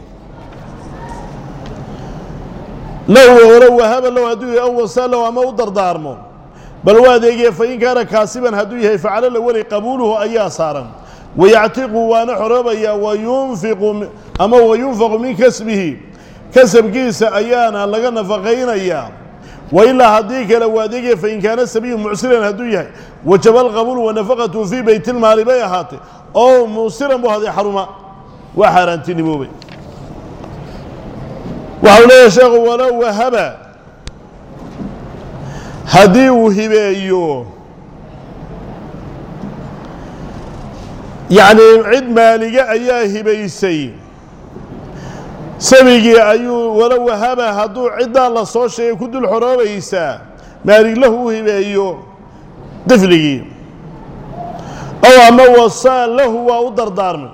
lahu walow wahaba lahu hadduu aw wasaalow ama u dardaarmo bal waa adeegaya fain kaana kaasiban hadduu yahay facala lawali qabuuluhu ayaa saaran wayactiqu waana xoroobaya wayunfiqu ama wayunfaqu min kasbihi kasabkiisa ayaana laga nafaqaynayaa wailaa haddii kale waa adeegaya fain kaana sabiyu mucsiran hadduu yahay wajaba alqabuulu wanafaqatu fii baytilmaali bay ahaatay oo muusiran buu haday xaruma waa xaaraantiniboobay waxau leeyahay sheekhu walow wahaba haddii uu hibeeyo yacni cid maaliga ayaa hibaysay sabigii ayuu walow wahaba hadduu ciddaa la soo sheegay ku dul xoroobaysaa maalig lahu u hibeeyo difligii ow ama wasaa lahu waa u dardaarmay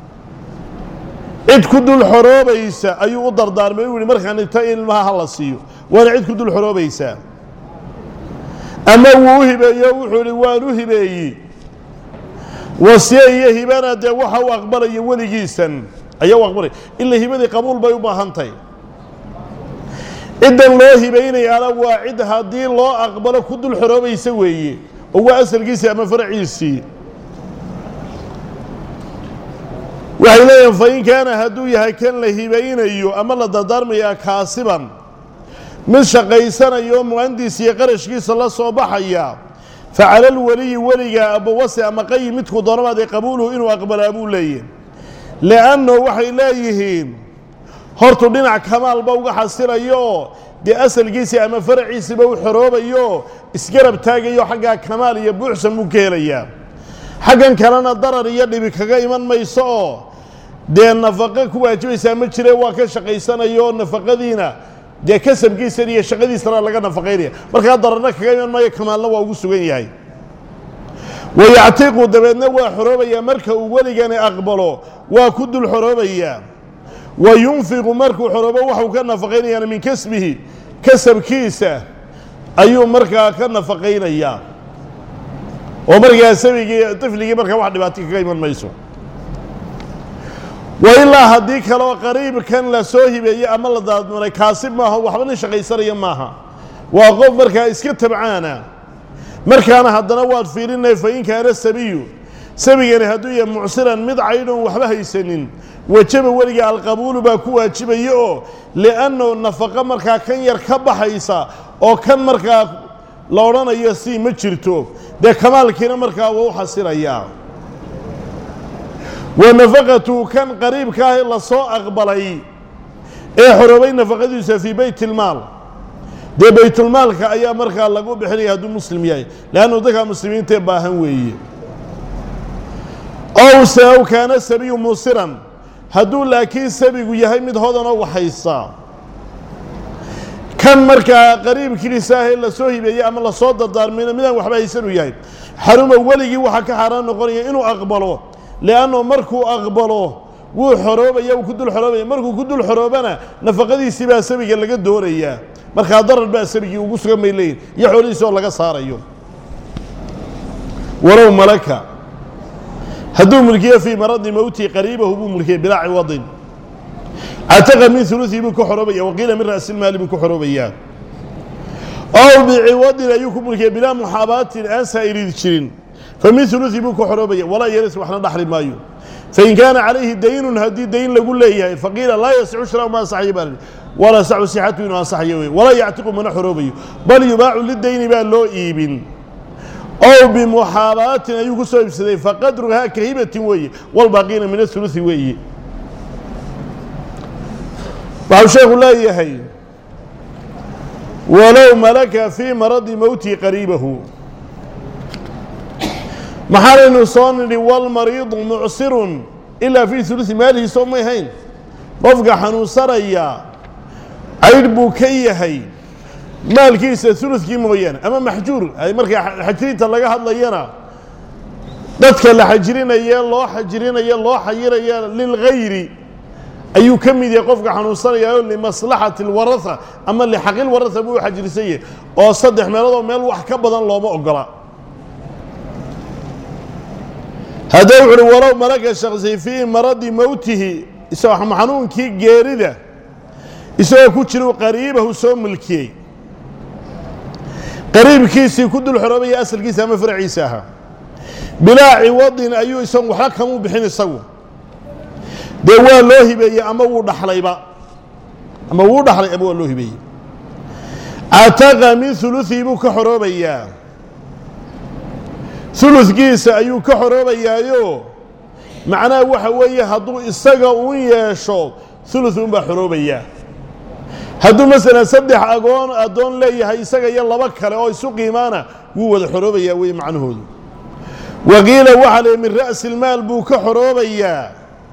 cid ku dul xoroobaysa ayuu u dardaarmay u yihi markaan inta ilmaha ha la siiyo waana cid ku dul xoroobaysaa ama wuu u hibeeyo wuxuu ihi waan u hibeeyey wasiye iyo hibana dee waxa u aqbalaya weligiisan ayaa u aqbalaya ila hibadii qabuul bay u baahan tahay ciddan loo hibaynayaana waa cid haddii loo aqbalo ku dul xoroobaysa weeye oo waa asalkiisii ama faraciisii waxay leeyihin fain kaana hadduu yahay kan la hibaynayo ama la dardaarmayaa kaasiban mid shaqaysanayo muhandiis iyo qarashkiisa la soo baxaya facala lweliyi weliga abawase ama qayi midku doonabaad ee qabuuluhu inuu aqbalaa buu leeyahy li'annahu waxay leeyihiin hortu dhinac kamaalba uga xasilayo oo dee asalkiisii ama faraciisiiba u xoroobayo isgarab taagayo xaggaa kamaal iyo buuxsan buu ka helayaa xaggan kalena darar iyo dhibi kaga iman mayso oo dee nafaqo ku waajibaysaa ma jire waa ka shaqaysanayo nafaqadiina dee kasabkiisana iyo shaqadiisana laga nafaqaynaya markaa dararna kaga iman maayo kamaalna waa ugu sugan yahay wayactiqu dabeedna waa xoroobayaa marka uu weligani aqbalo waa ku dul xoroobayaa wayunfiqu markuu xoroobo waxuu ka nafaqaynayaana min kasbihi kasabkiisa ayuu markaa ka nafaqaynayaa oo markaa sabigii tifligii markaa wax dhibaato kaga iman mayso wailaa haddii kale oo qariibkan la soo hibeeyey ama la daadmaray kaasib maaha waxba nin shaqaysanaya maaha waa qof markaa iska tabcaana markaana haddana waad fiirinay fain kaana sabiyu sabigani hadduu yahay mucsiran mid caydhoon waxba haysanin wajaba weliga alqabuulu baa ku waajibaya oo li'annahu nafaqo markaa kan yar ka baxaysa oo kan markaa la odhanayo sii ma jirto dee kamaalkiina markaa waa u xasilayaa wa nafaqatu kan qariibka ah la soo aqbalay ee xoroobay nafaqadiisa fii bayt ilmaal dee baytulmaalka ayaa markaa lagu bixinaya hadduu muslim yahay leannu dadka muslimiintae baahan weeye ow se ow kaana sabiyu muusiran hadduu laakiin sabigu yahay mid hodanoo waxaysa kan markaa qariibkiisa ahee la soo hibeeyey ama lasoo dardaarmayna midaan waxba haysanuu yahay xaruma weligii waxaa ka xaaraan noqonaya inuu aqbalo li'annu markuu aqbalo wuu xoroobaya wuu ku dul xoroobaya markuu ku dul xoroobana nafaqadiisii baa sabiga laga doonayaa markaa darar baa sabigii ugu sugan bay leeyihin iyo xoolihiisi oo laga saarayo walow malaka hadduu mulkiyo fii maradi mowtii qariibahu buu mulkiyey bilaa ciwadin عتق من ثلثه بكحربية وقيل من رأس المال بكحربية أو بعوض أيكم ملكية بلا محاباة أنسى يريد شرين فمن ثلثه بكحربية ولا يرث وحنا نحر مايو فإن كان عليه دين هدي دين لقول ليه فقيل لا يسع شراء ما صحي بال ولا سع صحته إنه صحي ولا يعتق من حروبه بل يباع للدين بال لو إيبن أو بمحاباة أيكم سوي بسدي فقدرها كهيبة وي والباقين من الثلث وي فالشيخ لا يهي ولو ملك في مرض موت قريبه محل نصان والمريض معسر إلا في ثلث ماله سميهين رفق حنوصريا عيربو كيهي مال كيس ثلث كي مويان أما محجور أي مركا حجرين تلقى هذا لينا ذاتك اللي حجرين يا الله حجرين يا الله حيرا يا للغير أيو كم يدي قفق حنوصريا لمصلحة الورثة أما اللي حقي الورثة بو حجر سيء أو صدح مالضا مال وحكبضا الله ما أقرأ هذا ولو ملك الشخص في مرض موته يسوى حنون كي جارده يسوى كتشرو قريبه سوم الكي قريب كيسي كد الحرمية أسل كيسها مفرع عيساها بلا عوض أيو يسوى حكموا بحين السوى دوا الله بي أما وضح حليبا أما وضح حليبا أبو الله بي أتغى من ثلثي بك حرمية ثلث كيس أيو كحرمية أيو معناه وحوية هدو إستقى ويشو ثلث بحرمية هدو مثلا سدح أقون أدون لي هيسقى يلا بكر أو يسوق إيمانه هو الحرمية وي معنه وقيل وحلي من رأس المال بو كحرمية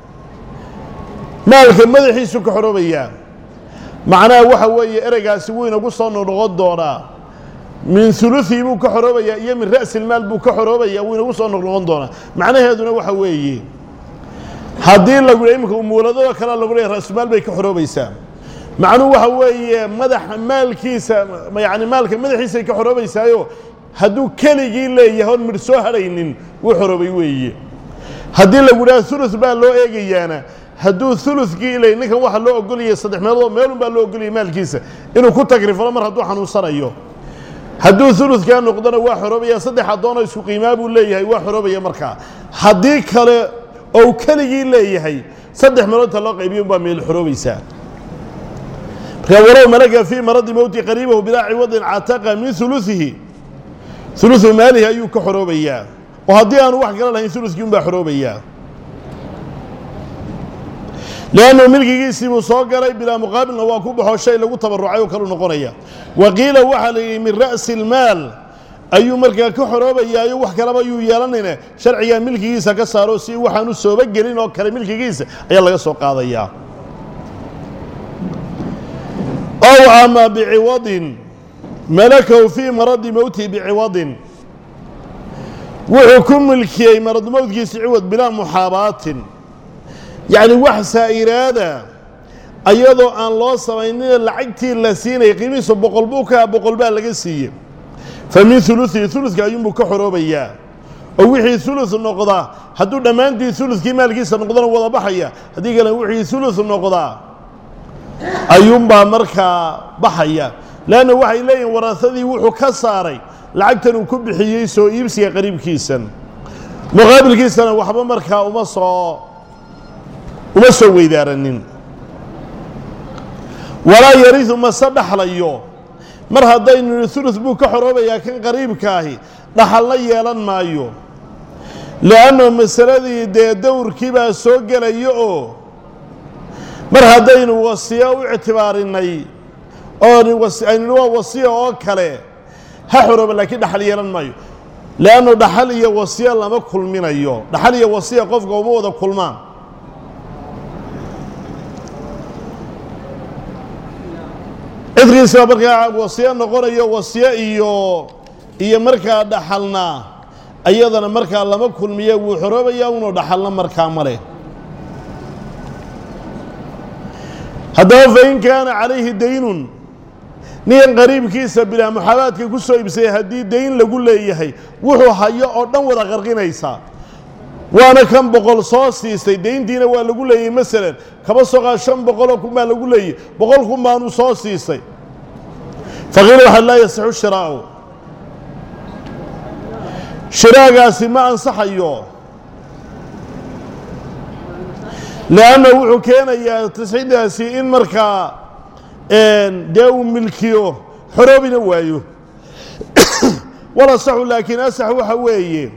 مالك مدحي سو كحرمية معناه وحوية إرقا سوين وقصنا نغضونا من ثلثي بو كحربية يا من رأس المال بو كحربية وين وصل نقولنا معناه هذا وحوي حدين لو يمك مولده كلا لو رأس المال بي كحربية معناه وحوي مدح مال كيسة يعني مالك مدح يسي كحربية يو هدو كلي لي هون مرسوه هرين وحربي وي حدين لو رأس ثلث بال لو إيجي أنا هدو ثلث كيلي إنك واحد لو أقول لي صدق مال مال بال لو أقول لي مال كيسة إنه كنت تقريبا مرة هدو حنوصل أيوه هدو ثلث كان نقدنا وحربية صدح حضانة يسوق إمام ولا هي وحربية مركع حديك كله أو كلي لا هي صدح مرات الله قيبين بمن الحروب سان فولو ملك في مرض موت قريبه بلا عوض عتق من ثلثه ثلث ماله أيو كحروبية وهدي أنا واحد قال له ثلث يوم بحروبية لأنه ملك جيسي مصاقري بلا مقابل نواكوب حوشي لغو تبرعي وكالو نقونيا وقيل وحلي من رأس المال أيو ملك كحروبية أيو وحكرا أيو يالنين شرعيا ملك جيسا كساروسي وحانو السوبقلين وكالي ملك جيسا أي الله يسوق قاضيا أو عما بعوض ملكه في مرض موته بعوض وحكم ملكي مرض موت جيسي عوض بلا محابات يعني وحسا إرادة أيضو أن الله سمعين لعقتي اللسين يقيميس بقلبوكا بقلبها لقسي فمن ثلثي ثلث قايم بك حروبيا أو وحي ثلث النقضة هدو دمانتي ثلث كما لقيس النقضة وضا بحيا هدي قال وحي ثلث النقضة أيوم بامركا بحيا لأنه وحي إليه ورثذي وحو كساري لعقتنا وكب حييسو يبسي قريب كيسا مقابل كيسا وحبا مركا ومصر وما سوي دارنين ولا يريث ما صدح ليو مر هدين الثلث بو كحروبيا كان قريب كاهي دحل يلان مايو لانه مسألة دي دور كيبا سو غلايو مر هدين وصيه واعتبارني او وصيه وصيه او كله ها حروب لكن دحل يلان مايو لانه دحل يا وصيه لما كلمينيو دحل يا وصيه قفك وما ودا كلمان إدريس مركا وصية نقول وصية إيو إيو مركا دحلنا أيضا مركا لما كل مية وحروب يوم دحلنا مركا مره هذا فإن كان عليه دين نين قريب كيسة بلا محابات كيسو يبسي هدي دين لقول له إيهي وحو حيا أردن ودا غرقين إيسا وانا كم بقول صوصي سيدين دينا ولا أقول لي مثلا كم صغار شن بقولكم ما أقول لي بقولكم ما أنو صوصي سي فغير واحد لا يصح الشراء شراء قاسي ما أنصح أيوه لأنه كان يا تسعيد سين مركا إن داو ملكيو حروبنا وايو ولا صح لكن أسح وحويه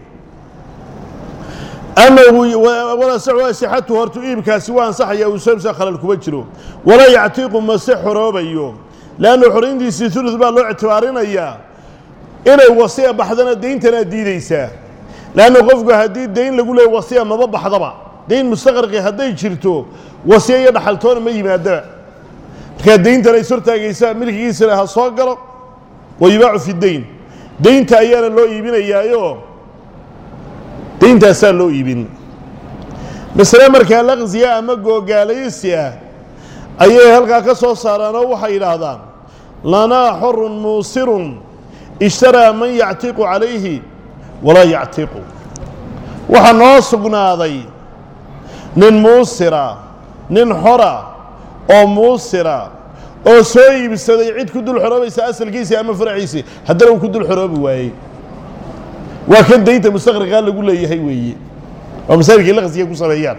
أما ولا صح صحته هرتوئيب كاسوان صح يا وسام سخر الكبجرو ولا يعتيق مسح حروبيو لأنه حرين دي ثلث بقى لو اعتبارين إياه إنه وصية بحضنا الدين تنادي ليسا لأنه قفقه هدي الدين لقول له وصية ما ضبح ضبع دين مستغرق هدي جرتو وصية يدحلتون ما يمادع كالدين ترى يسرتها جيسا ملك يسرها صاقر ويباع في الدين دين تأيانا لو يبين إياه دين تأسال لو يبين مثلا مركا لغزياء مقو قاليسيا أيه هلقا كسو صارانا وحي لهذا لنا حر موسر اشترى من يعتق عليه ولا يعتق وحنوصقنا ذي نن موسرة نن حرى أو موسرة أو سوي بستدعي عيد كدو الحرابي سأسل كيسي أما فرعيسي حتى لو كدو الحرابي واي وكان دينت مستغرق قال يقول لي هي وي ومسالك اللغز يكون صبيان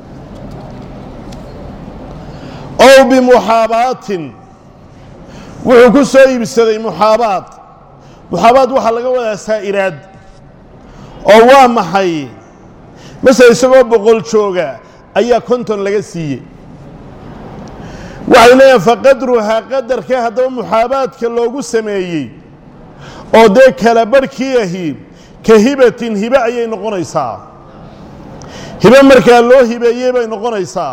أو بمحابات وحكو سوي بستدعي محابات محابات وحا لغا ودا سائرات oo waa maxay mesela isagoo boqol jooga ayaa konton laga siiyay waxay leeyahay faqadruha qadarka hadaba muhaabaadka loogu sameeyay oo de kala barkii ahi kahibatin hiba ayay noqonaysaa hiba marka loo hibeeyay bay noqonaysaa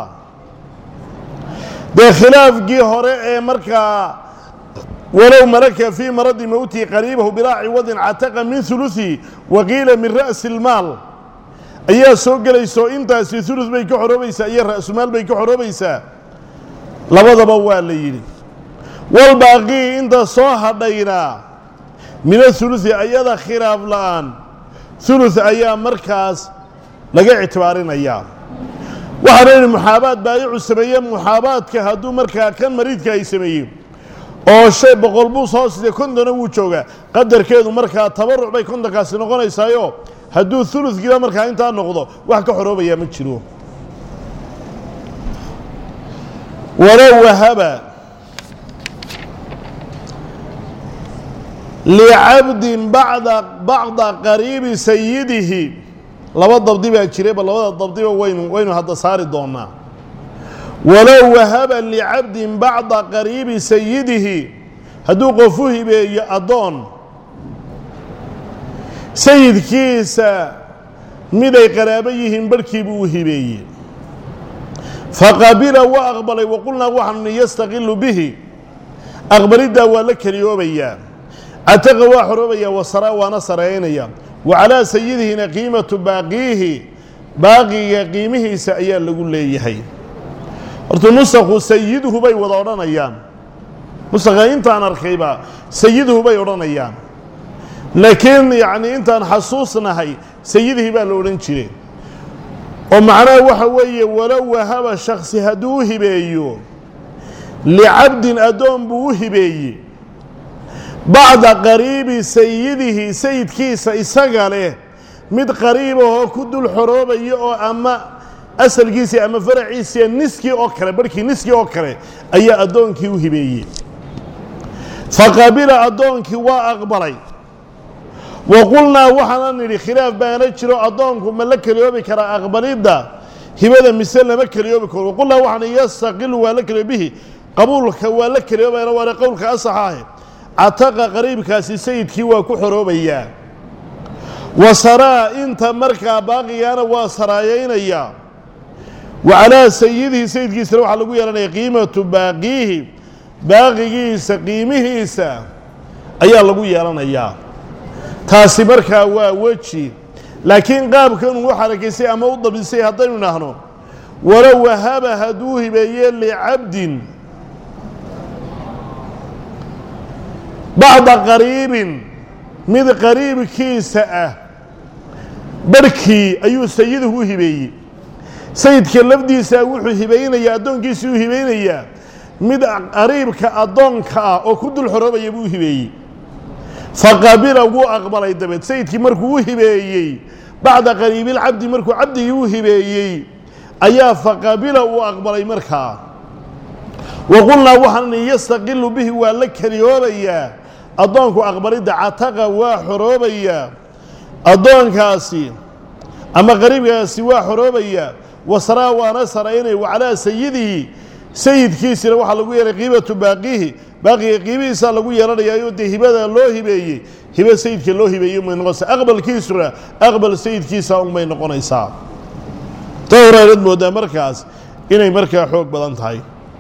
de khilaafkii hore ee marka ولو ملك في مرض موته قريبه براعي وضع عتق من ثلثه وقيل من رأس المال أيها سوق ليسو انت سي ثلث بيك حروبيسا أيها رأس مال بيك حروبيسا لبضا بوال ليلي والباقي انت صوحة دينا من الثلث أيها خلاف الآن ثلث أيها مركز لقى اعتبارين أيها وحرين المحابات بايع السبيين محابات كهدو مركز كان مريض كاي سبيين oo shay boqol buu soo sidee kondona wuu joogaa qadarkeedu marka tabarruc bay kondonkaasi noqonaysaayo hadduu thuluth gila marka inta noqdo wax ka xoroobaya ma jiro wala wahaba li'abdin ba'da ba'da qaribi sayyidihi laba dabdi baa jiray bal labada dabdi waynu waynu hadda saari doonaa ولو وهب لعبد بعض قريب سيده هدو قفوه بأدون سيد كيسا مدى قرابيهم بركبوه بي فقابل وأقبل وقلنا وحن يستغل به أقبل الدواء لك اليومية أتقوى حروبية وصرا ونصرين وعلى سيده قيمة باقيه باقي قيمه سأيان لقول لي horta nusakhu sayiduhu bay wada odhanayaan nusakha intaan arkayba sayiduhu bay odhanayaan laakiin yacni intaan xasuusnahay sayidihii baa la odhan jiray oo macnaha waxa weeye walow wahaba shakhsi hadduu u hibeeyo licabdin addoon buu u hibeeyey bacda qariibi sayidihi sayidkiisa isaga leh mid qariib ahoo ku dul xoroobaya oo ama asalkiisa ama faraciisa niski oo kale barkii niski oo kale ayaa adoonkii u hibeeyay faqabila adoonkii waa aqbalay وقلنا وحنا نري خلاف بين جرو أدونكم ملك اليوم كرا أقبليدا هبدا مثل ملك اليوم كرو وقلنا وحنا يستقل ولك به قبولك ولك اليوم أنا وأنا قولك أصحاه عتق قريب كاسي سيد كيوا كحروبيا وسرى أنت مركا باقي أنا وسرايين إياه وعلى سيده سيد كيسر وحنا نقول أنا قيمة باقيه باقي سقيمه سا أيا لقول أنا إياه taasi markaa waa weji laakiin qaabkan uu xarakeysay ama u dabisay hadaynu nahno walaw wahaba haduu hibeeyay li'abdin ba'da qariibin mid qariibkiisa ah barkii ayuu sayiduhu hibeeyey sayidka lafdiisa wuxuu hibeeynayaa addoonkiisii uu hibeeynayaa mid qariibka addoonka ah oo ku dul xoroobaya buu hibeeyey faqabila wuu aqbalay dabeed sayidkii markuu u hibeeyey bacda qariibilcabdi markuu cabdigii u hibeeyey ayaa faqabila uu aqbalay markaa waqulnaa waxaan yastaqilu bihi waa la keliyoobayaa addoonku aqbalidda cataqa waa xoroobayaa addoonkaasi ama qariibkaasi waa xoroobayaa wasraa waana saraynay wacalaa sayidihi sayidkiisina waxaa lagu yeelay qiimatu baaqihi baaqiga qiimihiisaa lagu yeelanayaayoo dee hibada loo hibeeyey hibe sayidka loo hibeeyey umay noqonaysaa aqbalkiisuna aqbal sayidkiisa unbay noqonaysaa tawraanad moodaa markaas inay markaa xoog badan tahay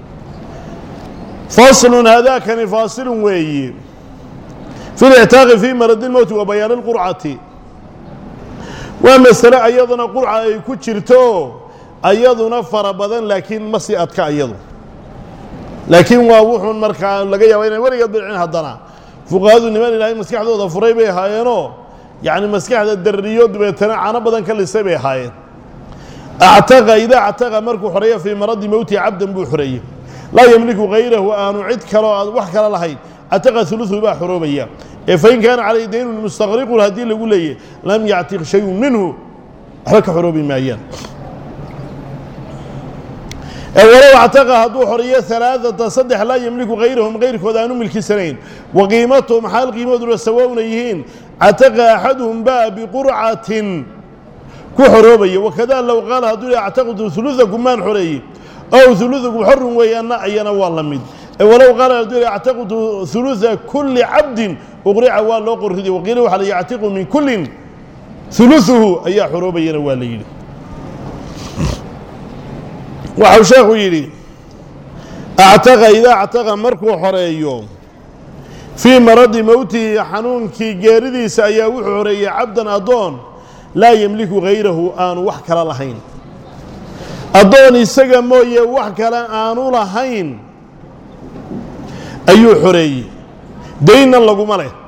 faslun haadaakani faasilun weeye fi lictaaqi fii maradi lmowti wa bayaani lqurcati waa masale ayaduna qurca ay ku jirto ayaduna fara badan laakiin ma sii adka ayadu laakiin waa wuxuun markaa laga yaaba inay weligeed bilcin haddana fuqahadu niman ilaahay maskaxdooda furay bay ahaayeenoo yacni maskaxda darriyo dabeetana cano badan ka lisay bay ahaayeen actaqa idaa actaqa markuu xoreeyo fii maradi mowtihi cabdan buu xoreeyey laa yemliku hayrahu aanu cid kaloo wax kala lahayn actaqa huluثu baa xoroobaya ee fain kaana calayhi daynun mustaqriqun haddii lagu leeyahy lam yactiq shayun minhu waxba ka xoroobi maayaan walow actaqa hadduu xoreeyo alaaثata saddex laa yemliku hayrahum hayrkood aanu milkisanayn wa qiimatuhum xaal qiimadooduna sawaawna yihiin cataqa axaduhum baa biqurcatin ku xoroobaya wakada low qaala hadduu le actaqtu huluثakum maan xoreeyey ow huluثakum xorun weeyaana ayana waa la mid walow qaala hadduu le actaqtu huluثa kuli cabdin uqrica waa loo qorriday waqiila waxa la yactiqu min kullin huluثuhu ayaa xoroobayana waa la yidhi waxau sheekhu yidhi actaqa idaa actaqa markuu xoreeyo fii maradi mowtihi xanuunkii geeridiisa ayaa wuxuu xoreeyey cabdan addoon laa yemliku hayrahu aanu wax kala lahayn addoon isaga mooye wax kale aanu lahayn ayuu xoreeyey daynna laguma leh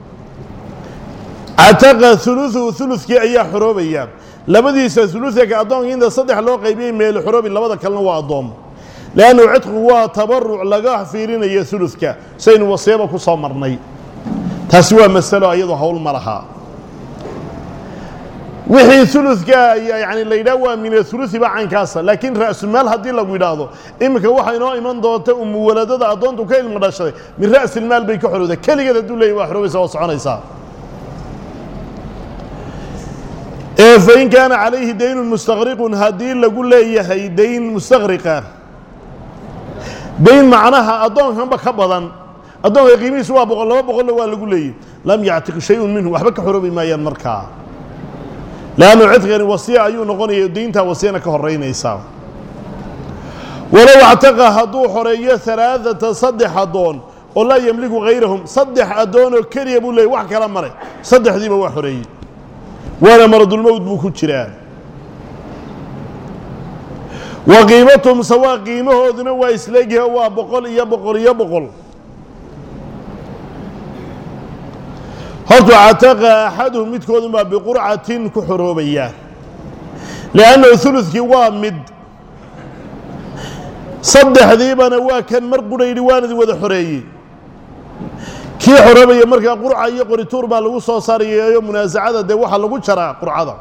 cataqa huluثuhu huluثkii ayaa xoroobaya labadiisa huluثaka addoonka inta saddex loo qaybiyey meelo xoroobi labada kalena waa addoom leannu cidqu waa tabaruc laga fiirinayo huluثka saynu wasiiba ku soo marnay taasi waa masalo iyadoo hawl ma laha wixii huluثka yani la yidhaha waa min ahuluثi ba caynkaasa laakiin ra'sumaal haddii lagu yidhaahdo iminka waxaa inoo iman doonta umuwaladada addoontu ka ilmo dhashaday min ra'silmaal bay ka xorowda keligeed hadduu leeyay waa xoroobaysa waa soconaysaa ee fain kaana calayhi daynun mustaqriqun haddii lagu leeyahay dayn mustaqriqa dayn macnaha addoonkanba ka badan addoonka qiimihiisu waa boqol laba boqolla waa lagu leeyay lam yactiq shayun minhu waxba ka xoroobi maayaan markaa leannu cidqani wasiya ayuu noqonaya dayntaa wasiyana ka horeynaysaa walow actaqa hadduu xoreeyo alaaثata saddex addoon oo laa yemliku hayrahum saddex addoonoo keliya buu leeyay wax kala mare saddexdiiba waa xoreeyey waana maradulmowt buu ku jiraa wa qiimatuhum sawaa qiimahooduna waa isleegyahe waa boqol iyo boqol iyo boqol hortu cataqa axaduhum midkoodun baa biqurcatin ku xoroobaya liannahu huluثkii waa mid saddexdiibana waa kan mar qudha yidhi waanadi wada xoreeyey kii xoroobaya markaa qurca iyo qorituur baa lagu soo saarayayo munaasacada dee waxaa lagu jaraa qurcada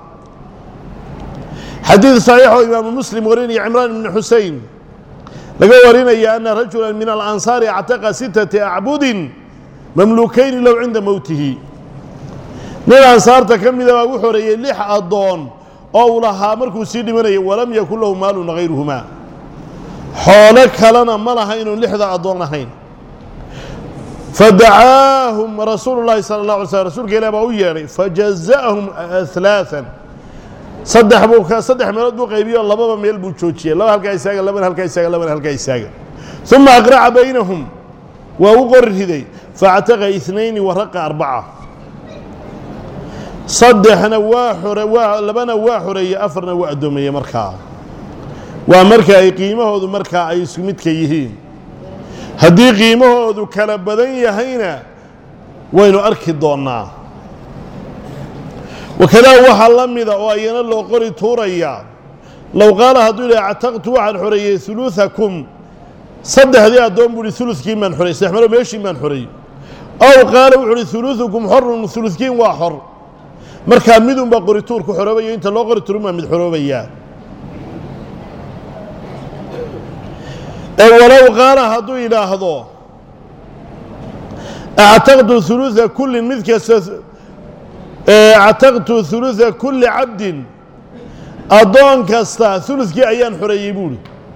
xadiid saxiixoo imaamu muslim warinaya cimraan ibni xusein laga warinaya ana rajula min alansaari actaqa sittati acbudin mamluukayni low cinda mowtihi nin ansaarta ka mida baa u xoreeyey lix addoon oo uu lahaa markuu sii dhimanayay walam yakun lahu maalun hayruhumaa xoolo kalena ma laha inuu lixda addoon ahayn fadacaahum rasuulu llahi sala اllah alay slm rasuulka ilah baa u yeedhay fajaza'ahum ثalaaثan saddex buu ka saddex meelood buu qaybiyo lababa meel buu joojiyey laba halkaa isaaga labana halkaa isaaga labana halkaa isaaga uma aqraca baynahum waa u qori riday faactaqa اثنayni waraqa arbaca saddexna waa xore waa labana waa xoreeyey afarna waa addoomeeyey markaa waa marka ay qiimahoodu markaa ay isku midka yihiin haddii qiimahoodu kala badan yahayna waynu arki doonnaa وكذا وحا لمده oo ayana loo qori tuuraya لو قال هدو إلى اعتقت وحا الحرية ثلثكم صدح ذي أدوم بولي ثلثكين من حرية استحملوا ماشي من حرية أو قالوا وحري ثلثكم حر ثلثكين وحر مركا مدن بقري تورك حروبية انت لو قري تورما مد حروبية ولو قال هدو إلى هدو اعتقد ثلث كل مثل اعتقد ثلث كل عبد أدون كاستا ثلث كي أيان حرية بولي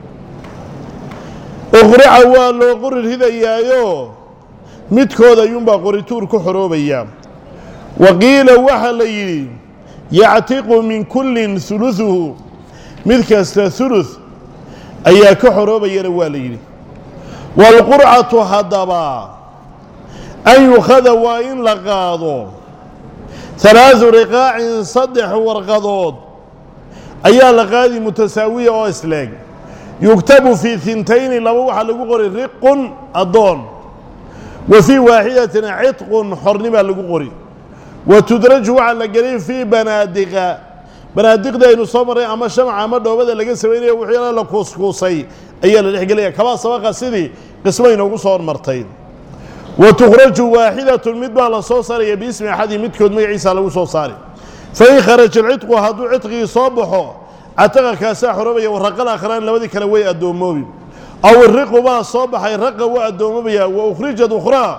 أغرع والو قرر هذا يو متكودا ينبا قريتور كحروبيا وقيل وحلي يعتق من كل ثلثه متكاستا ثلث أيا كحروبيا روالي والقرعة هدبا أن يخذ وإن لقاضو ثلاث رقاع صدح ورقضود أيها لقادي متساوية أو إسلاق يكتب في ثنتين لو وحا لغو قري رق أضون وفي واحدة عتق حرنبا لغو قري وتدرج وحا لقري في بنادق بنادق دا إنو صمري أما شمع أما دوبدا لغا سويني وحيانا لكوسكوسي أيها للحقلية كما سبقا سيدي قسمين وقصور مرتين وتخرج واحدة مدبع لصوصاري باسم أحد مدكود ميعيسى لغو صوصاري فإن خرج العتق وهدو عتقي صابحه عتق كاسا حربية والرقل آخران لودي كانوا الدوموبي أو الرق بقى صابح الرق والدوموبي وأخرجت أخرى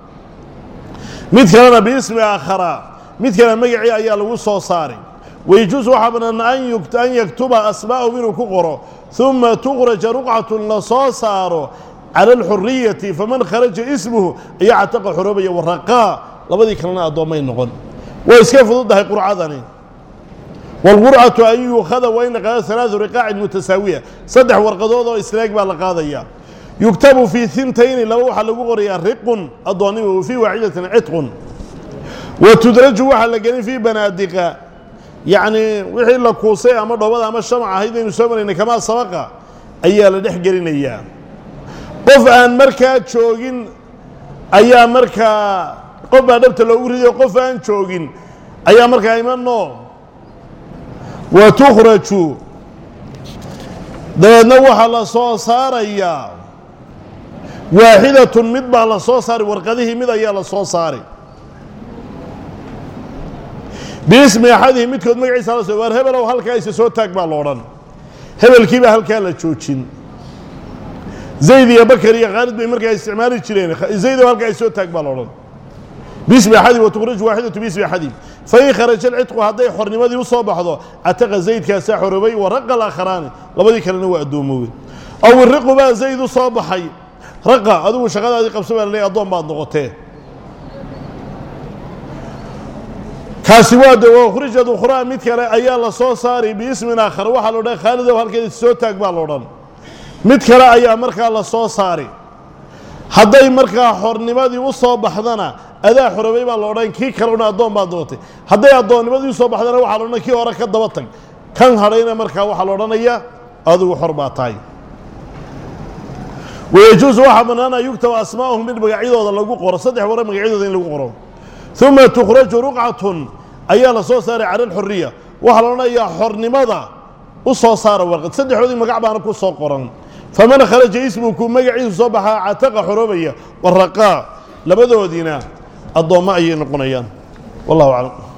مثلنا باسم آخر مثل مجعي أيال وصو صاري ويجوز وحبنا أن يكتب أسماء منه كقرة ثم تخرج رقعة لصاصار على الحرية فمن خرج اسمه يعتق حربية والرقاء لودي كانوا الدومين نقول ويسكيف ضدها قرعة والقرعة أن يؤخذ وإن قال ثلاث رقاع متساوية صدح ورقضوض وإسلاق بالقاضية يكتب في ثنتين لو حلقوا قرية رق الضاني وفي واحدة عتق وتدرج وحلقين في بنادق يعني وحي الله كوسي أمر وضع أما الشمعة هيدا يسمى إن كما سبق أيها لدح قرين إياه قف أن مركا تشوغين أيها مركا قف أن نبت لو أريد قف أن تشوغين أيها مركا إيمان نو وتخرج ده نوح على صوصار أيها واحدة مدبع على صوصار ورقده مد أيها على صوصار باسم أحدهم مدكود مقعي صلى الله عليه وسلم هبل وهل كايس سوتاك بالوران هبل كيبا هل كان لتشوتشين زيد يا بكر يا خالد بن مركز استعمال الشرين زيد وهل كايس سوتاك بالوران باسم أحدهم وتخرج واحدة باسم أحدهم فإن خرج العتق هذا حرني ماذا يصاب هذا عتق زيد كاسا حربي ورق الآخران لبدي كان هو الدوموي أو الرق بقى زيد صاب حي رقة هذا شغال هذه قبسة اللي أضم بعض نقطتين كاسواد وخرجت أخرى مثل أيال صوصاري باسم آخر وحلو ده خالد وهالكذا سوتك بالوران مثل أيام مركا الله صوصاري هذا مركا حرني ماذا يصاب حضنا أدا حربي بالوران كي كلونا أضم بعض نقطتين هذا أضم ماذا يصاب حضنا وحلونا كي ورك الضبطك كان هرينا مركا وحلونا إياه هذا حرباتاي ويجوز واحد من أنا يكتب أسماءهم من بقعيد هذا اللي قرأ صدق ورا بقعيد هذا اللي قرأ ثم تخرج رقعة أيها لصوصار على الحرية وحلونا يا حرني ماذا وصوصار ورقة صدق هذه مقعبة أنا كل صقرا فمن خرج اسمكم مقعيد صباح عتق حربية والرقاء لبدو دينا الضوء معي نقنيان والله أعلم.